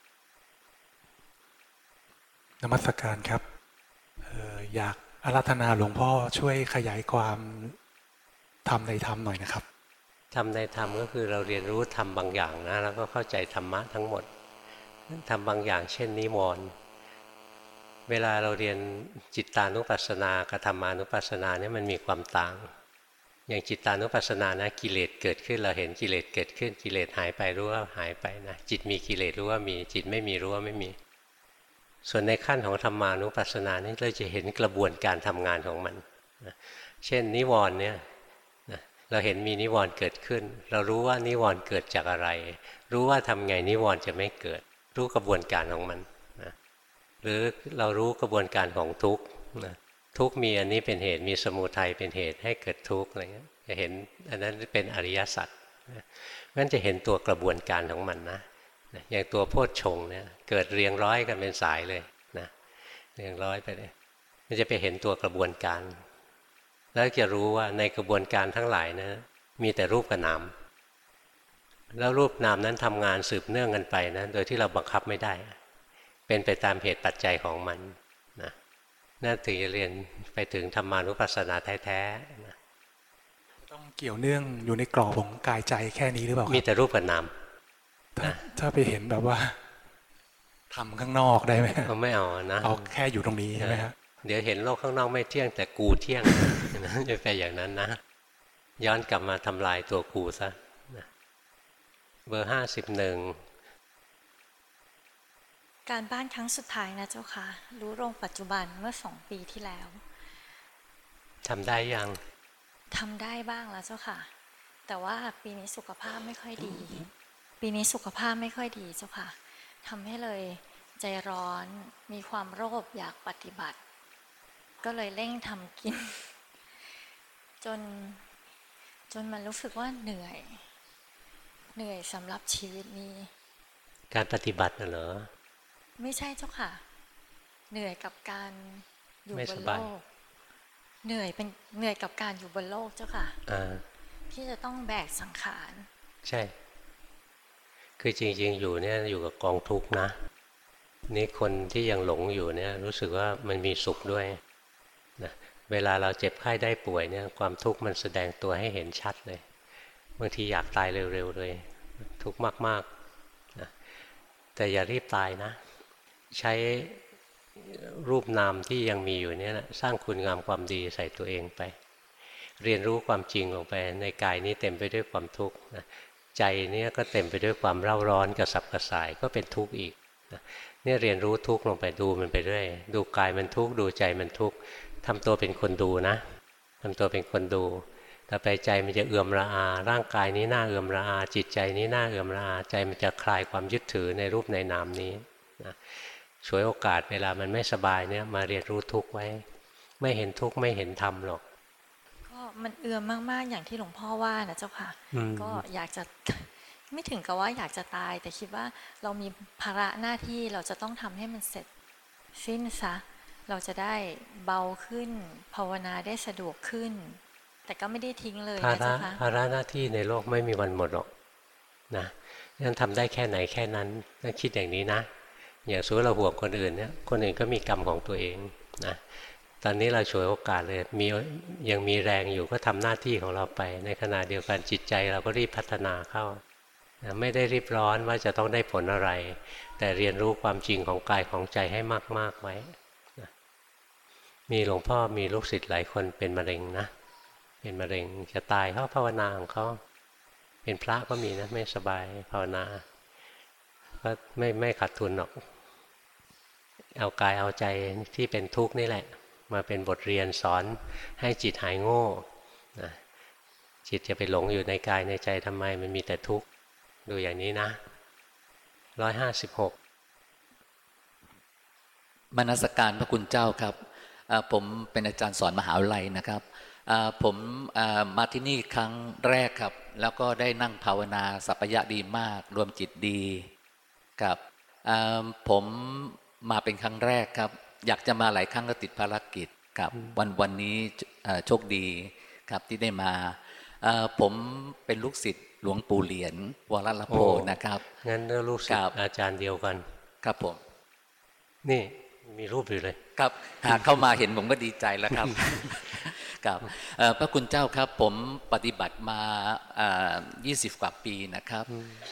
นมัสการครับอยากอาราธนาหลวงพ่อช่วยขยายความธรรมในธรรมหน่อยนะครับธรรมในธรรมก็คือเราเรียนรู้ธรรมบางอย่างนะแล้วก็เข้าใจธรรมะทั้งหมดธรรมบางอย่างเช่นนิวรณ์เวลาเราเรียนจิตตานุปัสสนากับธรรมานุปัสสนาเนี่ยมันมีความต่างอย่างจิตตานุปัสสนานะกิเลสเกิดขึ้นเราเห็นกิเลสเกิดขึ้นกิเลสหายไปรู้ว่าหายไปนะจิตมีกิเลสรู้ว่ามีจิตไม่มีรู้ว่าไม่มีส่วนในขั้นของธรรมานุปัสสนานี่เราจะเห็นกระบวนการทำงานของมันนะเช่นนิวรณ์เนี่ยนะเราเห็นมีนิวรณ์เกิดขึ้นเรารู้ว่านิวรณ์เกิดจากอะไรรู้ว่าทำไงนิวรณ์จะไม่เกิดรู้กระบวนการของมันนะหรือเรารู้กระบวนการของทุกข์นะทุกข์มีอันนี้เป็นเหตุมีสมุทัยเป็นเหตุให้เกิดทุกข์อะไรเงี้ยจะเห็นอันนั้นเป็นอริยสัจนะงั้นจะเห็นตัวกระบวนการของมันนะอย่างตัวโพชฌงค์เนี่ยเกิดเรียงร้อยกันเป็นสายเลยนะเรียงร้อยไปเลยมันจะไปเห็นตัวกระบวนการแล้วจะรู้ว่าในกระบวนการทั้งหลายนะมีแต่รูปกับนามแล้วรูปนามนั้นทำงานสืบเนื่องกันไปนะโดยที่เราบังคับไม่ได้เป็นไปตามเหตุปัจจัยของมันนะน่าถึงจะเรียนไปถึงธรรมานุปัสสนาแท้ๆนะต้องเกี่ยวเนื่องอยู่ในกรอบของกายใจแค่นี้หรือเปล่ามีแต่รูปกับนามถ้าถ้าไปเห็นแบบว่าทำข้างนอกได้ไหมเอาไม่เอานะเอาแค่อยู่ตรงนี้ใช่ไหมครับเดี๋ยวเห็นโลกข้างนอกไม่เที่ยงแต่กูเที่ยงนะจะไปอย่างนั้นนะย้อนกลับมาทำลายตัวกูซะนะเบอร์ห้าสิบหนึ่งการบ้านครั้งสุดท้ายนะเจ้าค่ะรู้ลงปัจจุบันเมื่อสองปีที่แล้วทำได้ยังทำได้บ้างแล้วเจ้าค่ะแต่ว่าปีนี้สุขภาพไม่ค่อยดีปีนี้สุขภาพไม่ค่อยดีเจ้าค่ะทำให้เลยใจร้อนมีความโลภอยากปฏิบัติก็เลยเร่งทำกินจนจนมันรู้สึกว่าเหนื่อยเหนื่อยสำหรับชีวิตนี้การปฏิบัติน่ะเหรอไม่ใช่เจ้าค่ะเหนื่อยกับการอยู่บนโลกเหนื่อยเป็นเหนื่อยกับการอยู่บนโลกเจ้าค่ะที่จะต้องแบกสังขารใช่คือจริงๆอยู่เนี่ยอยู่กับกองทุกข์นะนี่คนที่ยังหลงอยู่เนี่ยรู้สึกว่ามันมีสุขด้วยนะเวลาเราเจ็บไข้ได้ป่วยเนี่ยความทุกข์มันแสดงตัวให้เห็นชัดเลยบางทีอยากตายเร็วๆเลยทุกข์มากๆนะแต่อย่ารีบตายนะใช้รูปนามที่ยังมีอยู่เนี่ยนะสร้างคุณงามความดีใส่ตัวเองไปเรียนรู้ความจริงลงไปในกายนี้เต็มไปด้วยความทุกข์นะใจเนี่ยก็เต็มไปด้วยความเร่าร้อนกระสับกระส่ายก็เป็นทุกข์อีกนะเนี่ยเรียนรู้ทุกข์ลงไปดูมันไปเรื่อยดูกายมันทุกข์ดูใจมันทุกข์ทำตัวเป็นคนดูนะทำตัวเป็นคนดูแต่ไปใจมันจะเอื่อมระอาร่างกายนี้น่าเอื่อมระอาจิตใจนี้น่าเอื่อมระอาใจมันจะคลายความยึดถือในรูปในนามนี้นะฉวยโอกาสเวลามันไม่สบายเนี่ยมาเรียนรู้ทุกข์ไว้ไม่เห็นทุกข์ไม่เห็นธรรมหรอกก็มันเอื่อมมากๆอย่างที่หลวงพ่อว่านะเจ้าค่ะก็อยากจะไม่ถึงกับว่าอยากจะตายแต่คิดว่าเรามีภาระหน้าที่เราจะต้องทำให้มันเสร็จสิ้นซะเราจะได้เบาขึ้นภาวนาได้สะดวกขึ้นแต่ก็ไม่ได้ทิ้งเลยนะเจ้าค่ะภาระหน้าที่ในโลกไม่มีวันหมดหรอกนะนั่นทำได้แค่ไหนแค่นั้นต้องคิดอย่างนี้นะอย่างสมมติเราห่วงคนอื่นเนี่ยคนอื่นก็มีกรรมของตัวเองนะตอนนี้เราฉวยโอกาสเลยมียังมีแรงอยู่ก็ทำหน้าที่ของเราไปในขณะเดียวกันจิตใจเราก็รีบพัฒนาเข้านะไม่ได้รีบร้อนว่าจะต้องได้ผลอะไรแต่เรียนรู้ความจริงของกายของใจให้มากๆไว้นะมีหลวงพ่อมีลูกศิษย์หลายคนเป็นมะเร็งนะเป็นมะเร็งจะตายเขาภาวนาของเขาเป็นพระก็มีนะไม่สบายภาวนาก็ไม่ไม่ขาดทุนหรอกเอากายเอาใจที่เป็นทุกข์นี่แหละมาเป็นบทเรียนสอนให้จิตหายโง่นะจิตจะไปหลงอยู่ในกายในใจทำไมมันมีแต่ทุกข์ดูอย่างนี้นะร้อยห้าสิบหกมนสการพระคุณเจ้าครับผมเป็นอาจารย์สอนมหาวิทยาลัยนะครับผมมาที่นี่ครั้งแรกครับแล้วก็ได้นั่งภาวนาสัพพยะดีมากรวมจิตดีกับผมมาเป็นครั้งแรกครับอยากจะมาหลายครั้งก็ติดภารกิจกับวันวันนี้โชคดีครับที่ได้มาผมเป็นลูกศิษย์หลวงปู่เหรียญวรละโพนะครับงั้นลูกศิษย์อาจารย์เดียวกันครับผมนี่มีรูปอยู่เลยครับหากเข้ามาเห็นผมก็ดีใจแล้วครับครับพระคุณเจ้าครับผมปฏิบัติมายี่สิบกว่าปีนะครับ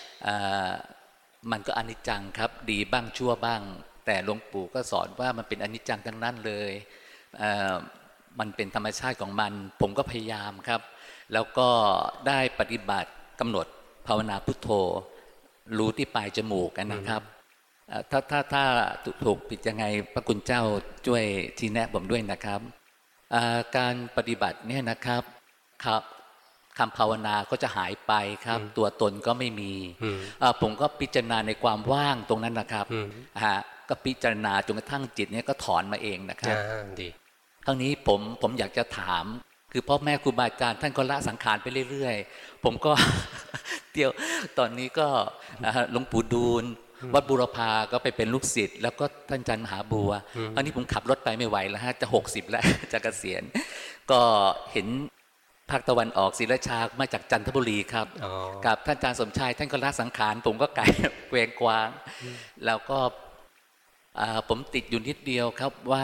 มันก็อนิจจังครับดีบ้างชั่วบ้างแต่หลวงปู่ก็สอนว่ามันเป็นอนิจจังทั้งนั้นเลยมันเป็นธรรมชาติของมันผมก็พยายามครับแล้วก็ได้ปฏิบัติกำหนดภาวนาพุทโธรู้ที่ปลายจมูกนะครับถ้าถ้าถ้าถูกผิดยังไงพระคุณเจ้าช่วยชี้แนะผมด้วยนะครับการปฏิบัติเนี่ยนะครับคำภาวนาก็จะหายไปครับตัวตนก็ไม่มีผมก็พิจารณาในความว่างตรงนั้นนะครับก็พิจารณาจนกระทั่งจิตเนี่ยก็ถอนมาเองนะครับดีครั้งนี้ผมผมอยากจะถามคือพ่อแม่ครูบาอาจารย์ท่านก็ละสังขารไปเรื่อยๆผมก็เดี๋ยวตอนนี้ก็หลวงปู่ดูลวัดบูรพาก็ไปเป็นลูกศิษย์แล้วก็ท่านอาจารย์มหาบัวอันนี้ผมขับรถไปไม่ไหวแล้วฮะจะหกสิบแล้วจะเกษียณก็เห็นภาคตะวันออกศรีราชามาจากจันทบุรีครับกับท่านอาจารย์สมชายท่านก็ละสังขารผมก็ไกลเกวงกวางแล้วก็ผมติดอยู่นิดเดียวครับว่า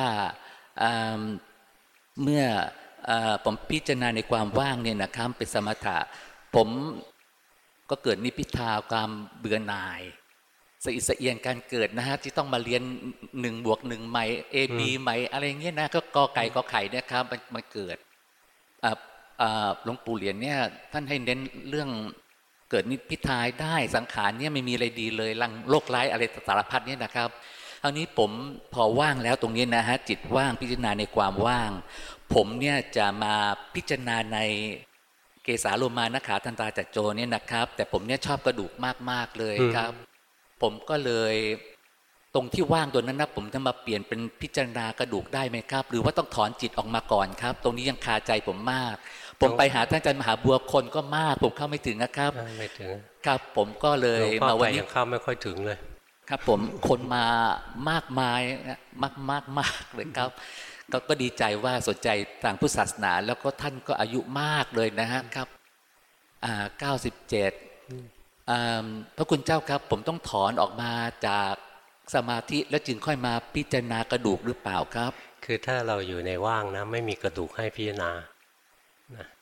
เมื่อผมพิจารณาในความว่างเนี่ยนะครับเป็นสมถะผมก็เกิดนิพพิทาความเบื่อหน่ายสะอิดสะเอียนการเกิดนะฮะที่ต้องมาเรียนหนึ่งบวกหนึ่งใหม่ A B ใหม่อะไรเงี้ยนะก็กอไก่กอไข่เนี่ยครับมันมันเกิดหลวงปู่เหรียญเนี่ยท่านให้เน้นเรื่องเกิดนิพพิทาได้สังขารเนี่ยไม่มีอะไรดีเลยลังโรคร้ายอะไรสารพัดเนี่ยนะครับคราวนี้ผมพอว่างแล้วตรงนี้นะฮะจิตว่างพิจารณาในความว่างผมเนี่ยจะมาพิจารณาในเกสาโลมานขาทันตาจัจโจเนี่ยนะครับแต่ผมเนี่ยชอบกระดูกมากๆเลยครับผมก็เลยตรงที่ว่างตัวนั้นนะผมจะมาเปลี่ยนเป็นพิจารณากระดูกได้ไหมครับหรือว่าต้องถอนจิตออกมาก่อนครับตรงนี้ยังคาใจผมมากผมไปหาท่านอาจารย์มหาบัวคนก็มากผมเข้าไม่ถึงนะครับไม่ถึงครับผมก็เลยมาวันนี้เข้าไม่ค่อยถึงเลยครับผมคนมามากมายมากมากมากเลยครับก็ก็ดีใจว่าสนใจทางพุทธศาสนาแล้วก็ท่านก็อายุมากเลยนะฮะครับอ่าเก้าสิบเจ็ดพระคุณเจ้าครับผมต้องถอนออกมาจากสมาธิแล้วจึงค่อยมาพิจารณากระดูกหรือเปล่าครับคือถ้าเราอยู่ในว่างนะไม่มีกระดูกให้พิจารณานะ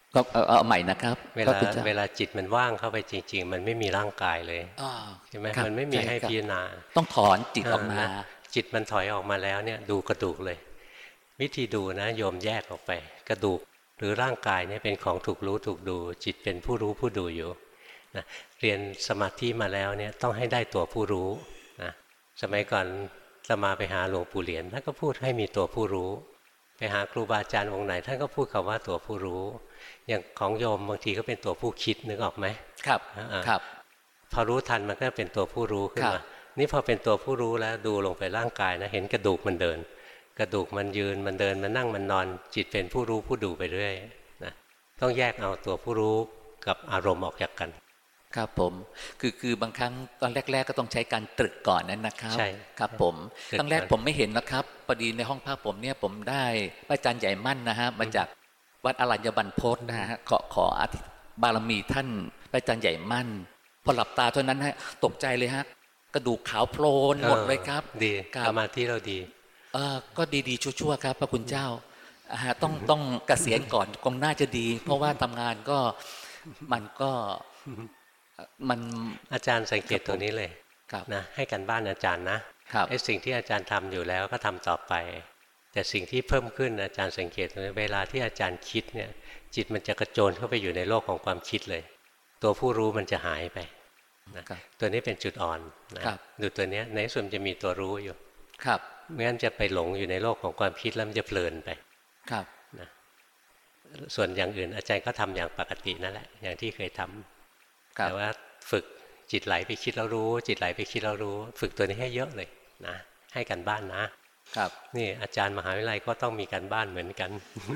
ก็เอาเอาใหม่นะครับเวลาเวลาจิตมันว่างเข้าไปจริงๆมันไม่มีร่างกายเลยใช่ไหมมันไม่มีให้พิจารณาต้องถอนจิตออกมาจิตมันถอยออกมาแล้วเนี่ยดูกระดูกเลยวิธีดูนะโยมแยกออกไปกระดูกหรือร่างกายเนี่ยเป็นของถูกรู้ถูกดูจิตเป็นผู้รู้ผู้ดูอยู่นะเรียนสมาธิมาแล้วเนี่ยต้องให้ได้ตัวผู้รู้นะสมัยก่อนจะมาไปหาหลวงปู่เหรียญท่านก็พูดให้มีตัวผู้รู้ไปหาครูบาอาจารย์องค์ไหนท่านก็พูดคำว่าตัวผู้รู้อย่างของโยมบางทีก็เป็นตัวผู้คิดนึกออกไหมครับครับพอรู้ทันมันก็เป็นตัวผู้รู้ขึ้นมานี่พอเป็นตัวผู้รู้แล้วดูลงไปร่างกายนะเห็นกระดูกมันเดินกระดูกมันยืนมันเดินมันนั่งมันนอนจิตเป็นผู้รู้ผู้ดูไปเรื่อยนะต้องแยกเอาตัวผู้รู้กับอารมณ์ออกจากกันครับผมคือคือบางครั้งตอนแรกๆก็ต้องใช้การตรึกก่อนนั้นนะครับใช่ครับผมตอนแรกผมไม่เห็นนะครับพอดีในห้องพระผมเนี่ยผมได้พระอาจารย์ใหญ่มั่นนะฮะมาจากวัดอรัญญบรรพตนะฮะขอขออธิบารมีท่านพระอาจารย์ใหญ่มั่นพอหลับตาเท่านั้นฮะตกใจเลยฮะกระดูกขาวโพลนหมดเลยครับดีสมาธิเราดีเออก็ดีๆชั่วๆครับพระคุณเจ้าต้องต้องเกษียณก่อนคงน่าจะดีเพราะว่าทำงานก็มันก็มันอาจารย์สังเกตตัวนี้เลยนะให้กันบ้านอาจารย์นะไอ้สิ่งที่อาจารย์ทำอยู่แล้วก็ทำต่อไปแต่สิ่งที่เพิ่มขึ้นอาจารย์สังเกตเวลาที่อาจารย์คิดเนี่ยจิตมันจะกระโจนเข้าไปอยู่ในโลกของความคิดเลยตัวผู้รู้มันจะหายไปนะตัวนี้เป็นจุดอ่อนนะดูตัวนี้ในส่วนจะมีตัวรู้อยู่ครับไม่งั้นจะไปหลงอยู่ในโลกของความคิดแล้วมันจะเพลินไปครับนะส่วนอย่างอื่นอาจารย์ก็ทำอย่างปกตินั่นแหละอย่างที่เคยทำแต่ว่าฝึกจิตไหลไปคิดแล้วรู้จิตไหลไปคิดแล้วรู้ฝึกตัวนี้ให้เยอะเลยนะให้กันบ้านนะครับนี่อาจารย์มหาวิทยาลัยก็ต้องมีกันบ้านเหมือนกัน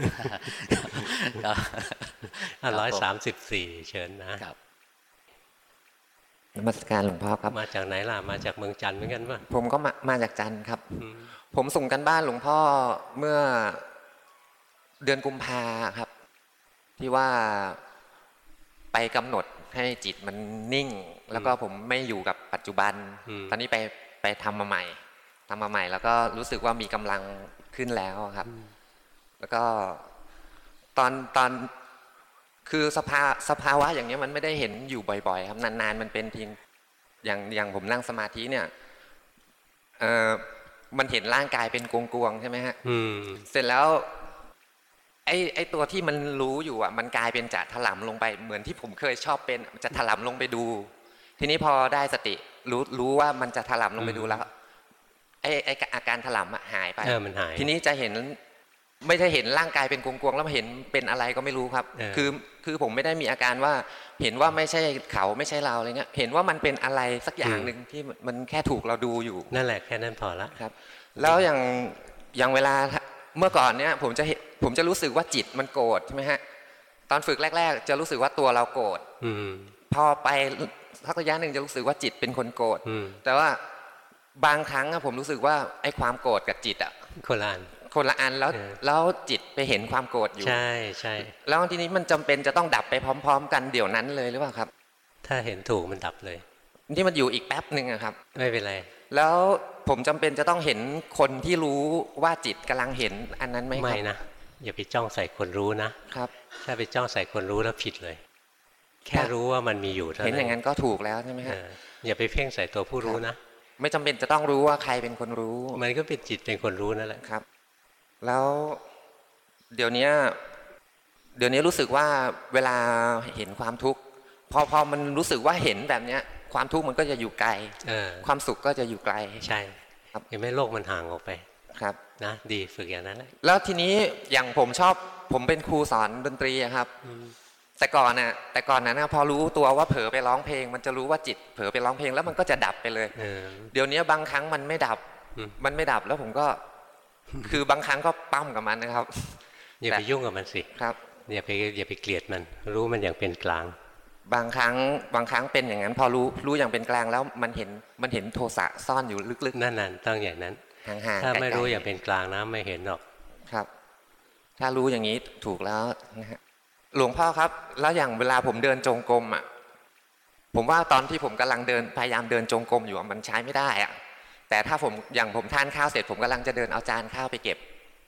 ร้อยสามสิบสี่เชิญนะครับนมัสการหลวงพ่อครับมาจากไหนล่ะมาจากเมืองจันทร์เหมือนกันป่ะผมก็มามาจากจันทร์ครับผมส่งกันบ้านหลวงพ่อเมื่อเดือนกุมภาครับที่ว่าไปกำหนดให้จิตมันนิ่งแล้วก็ผมไม่อยู่กับปัจจุบันตอนนี้ไปไปทำมาใหม่ทำมาใหม่แล้วก็รู้สึกว่ามีกำลังขึ้นแล้วครับแล้วก็ตอนตอนคือสภาสภาวะอย่างนี้มันไม่ได้เห็นอยู่บ่อยๆครับนานๆมันเป็นทีอย่างอย่างผมนั่งสมาธิเนี่ยเออมันเห็นร่างกายเป็นกวงๆใช่ไหมฮะเสร็จแล้วไอ้ไอ้ตัวที่มันรู้อยู่อ่ะมันกลายเป็นจะถลำลงไปเหมือนที่ผมเคยชอบเป็นจะถลำลงไปดูทีนี้พอได้สติรู้รู้ว่ามันจะถลำลงไปดูแล้วไอ้ไอ้อาการถลำหายไปทีนี้จะเห็นไม่ได้เห็นร่างกายเป็นกวงๆแล้วมาเห็นเป็นอะไรก็ไม่รู้ครับคือคือผมไม่ได้มีอาการว่าเห็นว่าไม่ใช่เขาไม่ใช่เราอะไรเงี้ยเห็นว่ามันเป็นอะไรสักอย่างหนึ่งที่มันแค่ถูกเราดูอยู่นั่นแหละแค่นั้นพอละครับแล้วอย่างอย่างเวลาเมื่อก่อนเนี้ยผมจะผมจะรู้สึกว่าจิตมันโกรธใช่ไหมฮะตอนฝึกแรกๆจะรู้สึกว่าตัวเราโกรธพอไปสักระยะหนึ่งจะรู้สึกว่าจิตเป็นคนโกรธแต่ว่าบางครั้งผมรู้สึกว่าไอ้ความโกรธกับจิตอ่ะคนละอันคนละอันแล้วแล้วจิตไปเห็นความโกรธอยู่ใช่ใช่แล้วทีนี้มันจำเป็นจะต้องดับไปพร้อมๆกันเดี๋ยวนั้นเลยหรือเปล่าครับถ้าเห็นถูกมันดับเลยที่มันอยู่อีกแป๊บหนึ่งครับไม่เป็นไรแล้วผมจำเป็นจะต้องเห็นคนที่รู้ว่าจิตกำลังเห็นอันนั้นไหมครับไม่นะอย่าไปจ้องใส่คนรู้นะครับถ้าไปจ้องใส่คนรู้แล้วผิดเลยแค่รู้ว่ามันมีอยู่เท่านั้นเห็นอย่างนั้นก็ถูกแล้วใช่ไหมครับอย่าไปเพ่งใส่ตัวผู้รู้นะไม่จำเป็นจะต้องรู้ว่าใครเป็นคนรู้มันก็เป็นจิตเป็นคนรู้นั่นแหละครับแล้วเดี๋ยวนี้เดี๋ยวนี้รู้สึกว่าเวลาเห็นความทุกข์พอพอมันรู้สึกว่าเห็นแบบเนี้ยความทุกข์มันก็จะอยู่ไกลความสุขก็จะอยู่ไกลใช่ครับเห็นไหมโลกมันห่างออกไปครับนะดีฝึกอย่างนั้นแหละแล้วทีนี้อย่างผมชอบผมเป็นครูสอนดนตรีครับแต่ก่อนน่ะแต่ก่อนนั้นพอรู้ตัวว่าเผลอไปร้องเพลงมันจะรู้ว่าจิตเผลอไปร้องเพลงแล้วมันก็จะดับไปเลยเดี๋ยวนี้บางครั้งมันไม่ดับมันไม่ดับแล้วผมก็คือบางครั้งก็ปั้มกับมันนะครับอย่าไปยุ่งกับมันสิครับอย่าไปอย่าไปเกลียดมันรู้มันอย่างเป็นกลางบางครั้งบางครั้งเป็นอย่างนั้นพอรู้รู้อย่างเป็นกลางแล้วมันเห็นมันเห็นโทสะซ่อนอยู่ลึกๆนั่นน่ะต้องอย่างนั้นห่างๆถ้าไม่รู้อย่างเป็นกลางนะไม่เห็นหรอกครับถ้ารู้อย่างนี้ถูกแล้วนะฮะหลวงพ่อครับแล้วอย่างเวลาผมเดินจงกรมอ่ะผมว่าตอนที่ผมกำลังเดินพยายามเดินจงกรมอยู่มันใช้ไม่ได้อ่ะแต่ถ้าผมอย่างผมทานข้าวเสร็จผมกำลังจะเดินเอาจานข้าวไปเก็บ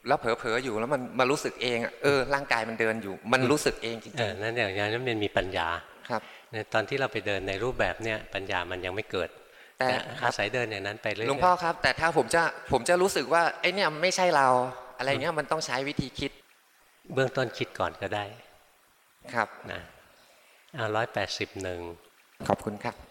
แล้วเผลอๆอยู่แล้วมันมารู้สึกเองเออร่างกายมันเดินอยู่มันรู้สึกเองจริงๆเออนั่นอย่างนั้นมันมีปัญญาครับในตอนที่เราไปเดินในรูปแบบเนี่ยปัญญามันยังไม่เกิดแต่อาศัยเดินอย่างนั้นไปเรื่อยๆหลวงพ่อครับแต่ถ้าผมจะผมจะรู้สึกว่าไอ้เนี่ยไม่ใช่เราอะไรเงี้ยมันต้องใช้วิธีคิดเบื้องต้นคิดก่อนก็ได้ครับนะเอาร้อยแปดสิบหนึ่งขอบคุณครับ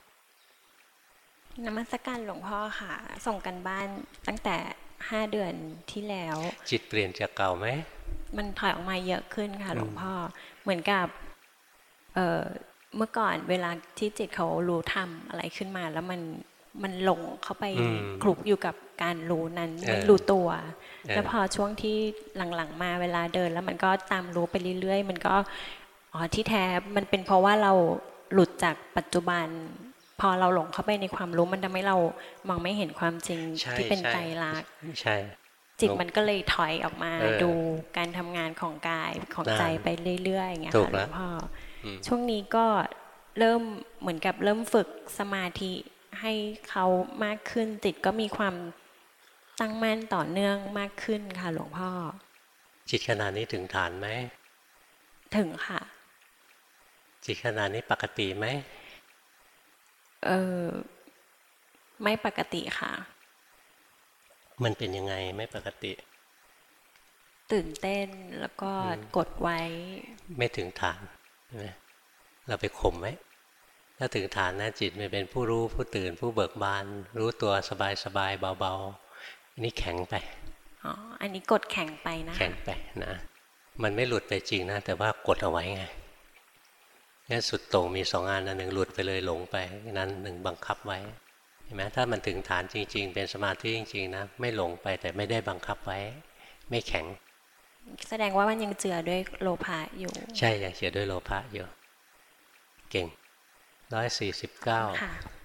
นมัสการหลวงพ่อค่ะส่งกันบ้านตั้งแต่ห้าเดือนที่แล้วจิตเปลี่ยนจากเก่าไหมมันถอยออกมาเยอะขึ้นค่ะหลวงพ่อเหมือนกับเอ่อเมื่อก่อนเวลาที่จิตเขารู้ทำอะไรขึ้นมาแล้วมันมันหลงเข้าไปคลุกอยู่กับการรู้นั้นไม่รู้ตัวแล้วพอช่วงที่หลังๆมาเวลาเดินแล้วมันก็ตามรู้ไปเรื่อยๆมันก็อ๋อที่แท้มันเป็นเพราะว่าเราหลุดจากปัจจุบันพอเราหลงเข้าไปในความรู้มันทำให้เรามองไม่เห็นความจริงที่เป็นไตรลักษณ์จิตมันก็เลยถอยออกมาดูการทำงานของกายของใจไปเรื่อยๆอย่างเงี้ยค่ะหลวงพ่อช่วงนี้ก็เริ่มเหมือนกับเริ่มฝึกสมาธิให้เขามากขึ้นจิตก็มีความตั้งมั่นต่อเนื่องมากขึ้นค่ะหลวงพ่อจิตขณะนี้ถึงฐานไหมถึงค่ะจิตขณะนี้ปกติไหมเออไม่ปกติค่ะมันเป็นยังไงไม่ปกติตื่นเต้นแล้วก็กดไว้ไม่ถึงฐานเราไปข่มไว้ถ้าถึงฐานนะจิตมันเป็นผู้รู้ผู้ตื่นผู้เบิกบานรู้ตัวสบายสบายเบาๆอันนี้แข็งไปอ๋ออันนี้กดแข็งไปนะแข็งไปนะมันไม่หลุดไปจริงนะแต่ว่ากดเอาไว้ไงงั้นสุดโต่งมีสองอันอันหนึ่งหลุดไปเลยหลงไปนั้นหนึ่งบังคับไว้เห็นไหมถ้ามันถึงฐานจริงๆเป็นสมาธิจริงๆนะไม่หลงไปแต่ไม่ได้บังคับไว้ไม่แข็งแสดงว่ามันยังเจือด้วยโลภะอยู่ใช่ยังเจือด้วยโลภะอยู่เก่งร้อยสี่สิบเก้า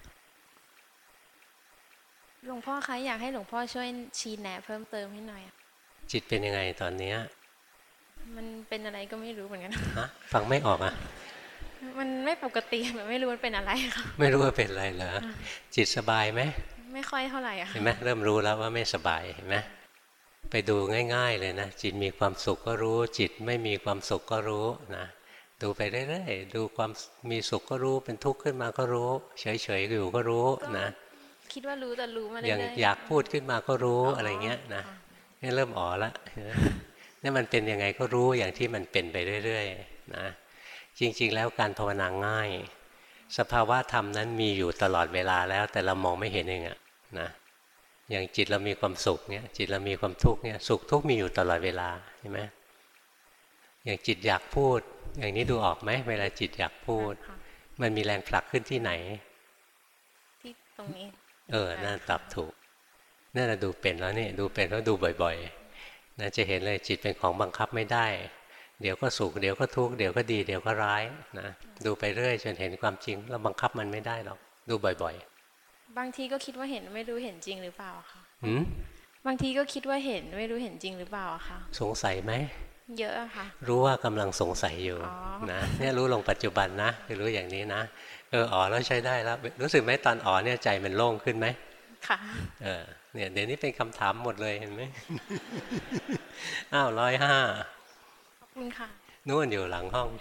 หลวงพ่อคะอยากให้หลวงพ่อช่วยชี้แนะเพิ่มเติมให้หน่อยจิตเป็นยังไงตอนนี้มันเป็นอะไรก็ไม่รู้เหมือนกันฮะฟังไม่ออกอ่ะมันไม่ปกติมันไม่รู้มันเป็นอะไรค่ะไม่รู้ว่าเป็นอะไรเหรอจิตสบายไหมไม่ค่อยเท่าไหร่อะเห็นไหมเริ่มรู้แล้วว่าไม่สบายเห็นไหมไปดูง่ายๆเลยนะจิตมีความสุขก็รู้จิตไม่มีความสุขก็รู้นะดูไปเรื่อยๆดูความมีสุขก็รู้เป็นทุกข์ขึ้นมาก็รู้เฉยๆอยู่ก็รู้นะคิดว่ารู้แต่รู้มาเรื่อยๆอยากพูดขึ้นมาก็รู้อะไรเงี้ยนะนี่เริ่มอ๋อละนี่มันเป็นยังไงก็รู้อย่างที่มันเป็นไปเรื่อยๆนะจริงๆแล้วการภาวนาง่ายสภาวะธรรมนั้นมีอยู่ตลอดเวลาแล้วแต่เรามองไม่เห็นเองอะนะอย่างจิตเรามีความสุขเนี่ยจิตเรามีความทุกข์เนี่ยสุขทุกข์มีอยู่ตลอดเวลาใช่ไหมอย่างจิตอยากพูดอย่างนี้ดูออกไหมเวลาจิตอยากพูดมันมีแรงผลักขึ้นที่ไหนที่ตรงนี้เออน่าตอบถูกน่าจะดูเป็นแล้วนี่ดูเป็นแล้วดูบ่อยๆนะจะเห็นเลยจิตเป็นของบังคับไม่ได้เดี๋ยวก็สุขเดี๋ยวก็ทุกข์เดี๋ยวก็ดีเดี๋ยวก็ร้ายนะดูไปเรื่อยจนเห็นความจริงเราบังคับมันไม่ได้หรอกดูบ่อยๆบางทีก็คิดว่าเห็นไม่รู้เห็นจริงหรือเปล่าค่ะอืมบางทีก็คิดว่าเห็นไม่รู้เห็นจริงหรือเปล่าค่ะสงสัยไหมเยอะค่ะรู้ว่ากำลังสงสัยอยู่นะเนี่ยรู้ลงปัจจุบันนะคือรู้อย่างนี้นะเอออ๋อแล้วใช้ได้แล้วรู้สึกไหมตอนอ๋อเนี่ยใจมันโล่งขึ้นไหมค่ะเออเนี่ยเดี๋ยวนี้เป็นคำถามหมดเลยเห็นไหมอ้าวร้อยห้าขอบคุณค่ะนู่นอยู่หลังห้อง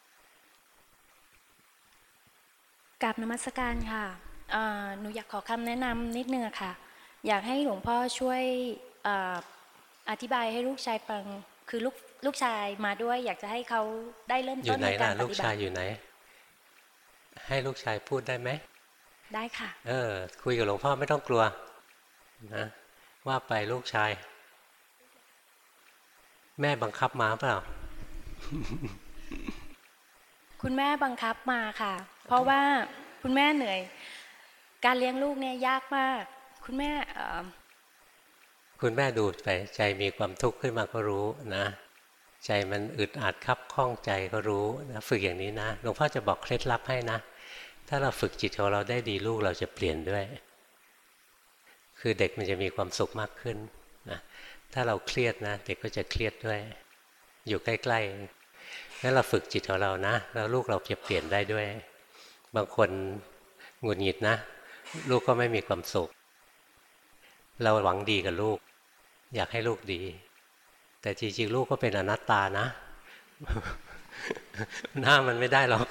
กราบนมัสการค่ะหนูอยากขอคำแนะนำนิดนึงค่ะอยากให้หลวงพ่อช่วยอธิบายให้ลูกชายฟังคือลูกลูกชายมาด้วยอยากจะให้เขาได้เริ่มต้นในการปฏิบัติลูกชายอยู่ไหนให้ลูกชายพูดได้ไหมได้ค่ะเออคุยกับหลวงพ่อไม่ต้องกลัวนะว่าไปลูกชายแม่บังคับมาเปล่าคุณแม่บังคับมาค่ะเพราะว่าคุณแม่เหนื่อยการเลี้ยงลูกเนี่ยยากมากคุณแม่คุณแม่ดูไปใจมีความทุกข์ขึ้นมาก็รู้นะใจมันอึดอัดคับข้องใจก็รู้นะฝึกอย่างนี้นะหลวงพ่อจะบอกเคล็ดลับให้นะถ้าเราฝึกจิตของเราได้ดีลูกเราจะเปลี่ยนด้วยคือเด็กมันจะมีความสุขมากขึ้นนะถ้าเราเครียดนะเด็กก็จะเครียดด้วยอยู่ใกล้ๆงั้นเราฝึกจิตของเรานะแล้วลูกเราจะเปลี่ยนได้ด้วยบางคนหงุดหงิดนะลูกก็ไม่มีความสุขเราหวังดีกับลูกอยากให้ลูกดีแต่จริงๆลูกก็เป็นอนัตตานะ หน้ามันไม่ได้หรอก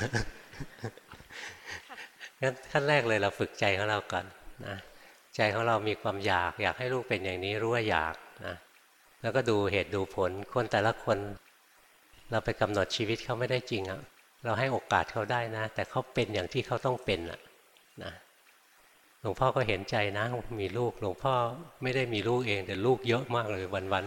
งั้นขั้นแรกเลยเราฝึกใจของเราก่อนนะใจของเรามีความอยากอยากให้ลูกเป็นอย่างนี้รู้ว่าอยากนะแล้วก็ดูเหตุดูผลคนแต่ละคนเราไปกำหนดชีวิตเขาไม่ได้จริงอะเราให้โอกาสเขาได้นะแต่เขาเป็นอย่างที่เขาต้องเป็นอะนะหลวงพ่อก็เห็นใจนะมีลูกหลวงพ่อไม่ได้มีลูกเองแต่ลูกเยอะมากเลยวัน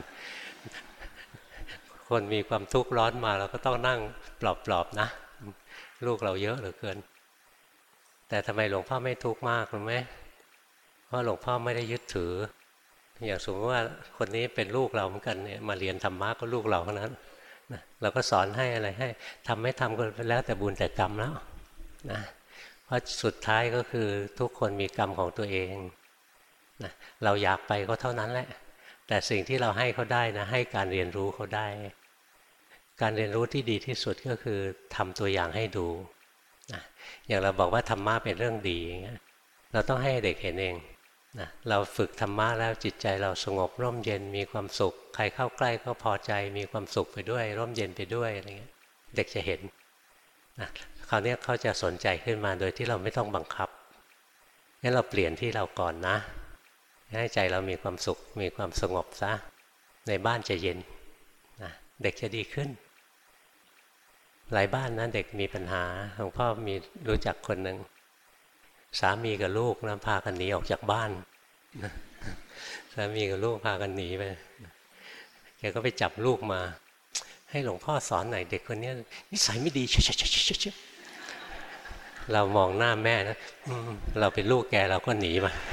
ๆคนมีความทุกข์ร้อนมาเราก็ต้องนั่งปลอบๆนะลูกเราเยอะเหลือเกินแต่ทำไมหลวงพ่อไม่ทุกข์มากรู้ไหมเพราะหลวงพ่อไม่ได้ยึดถืออย่างสมมติว่าคนนี้เป็นลูกเราเหมือนกันเนี่ยมาเรียนธรรมะก็ลูกเราเท่านั้นนะเราก็สอนให้อะไรให้ทำไม่ทำก็แล้วแต่บุญแต่กรรมแล้วนะเพราะสุดท้ายก็คือทุกคนมีกรรมของตัวเองนะเราอยากไปก็เท่านั้นแหละแต่สิ่งที่เราให้เขาได้นะให้การเรียนรู้เขาได้การเรียนรู้ที่ดีที่สุดก็คือทำตัวอย่างให้ดูนะอย่างเราบอกว่าธรรมะเป็นเรื่องดีอย่างเงี้ยเราต้องให้เด็กเห็นเองนะเราฝึกธรรมะแล้วจิตใจเราสงบร่มเย็นมีความสุขใครเข้าใกล้ก็พอใจมีความสุขไปด้วยร่มเย็นไปด้วยอะไรเงี้ยเด็กจะเห็นนะคราวนี้เขาจะสนใจขึ้นมาโดยที่เราไม่ต้องบังคับงั้นเราเปลี่ยนที่เราก่อนนะให้ใจเรามีความสุขมีความสงบซะในบ้านจะเย็นนะเด็กจะดีขึ้นหลายบ้านนะเด็กมีปัญหาหลวงพ่อมีรู้จักคนหนึ่งสามีกับลูกนะพากันหนีออกจากบ้านสามีกับลูกพากันหนีไปแกก็ไปจับลูกมาให้หลวงพ่อสอนหน่อยเด็กคนนี้นิสัยไม่ดีเช๊ะๆเรามองหน้าแม่นะเราเป็นลูกแกเราก็หนีมา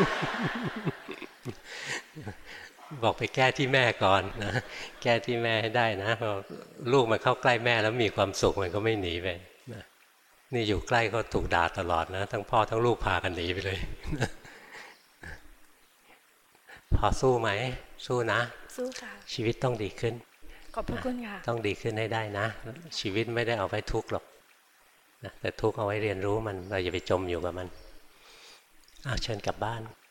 บอกไปแก้ที่แม่ก่อนนะแก้ที่แม่ให้ได้นะลูกมันเข้าใกล้แม่แล้วมีความสุขมันก็ไม่หนีไปนะนี่อยู่ใกล้ก็ถูกด่าตลอดนะทั้งพ่อทั้งลูกพากันหนีไปเลยพอสู้ไหมสู้นะสู้ค่ะชีวิตต้องดีขึ้นขอบพระคุณค่ะต้องดีขึ้นให้ได้นะชีวิตไม่ได้เอาไว้ทุกข์หรอกนะแต่ทุกข์เอาไว้เรียนรู้มันเราอย่าไปจมอยู่กับมันอ้าวเชิญกลับบ้าน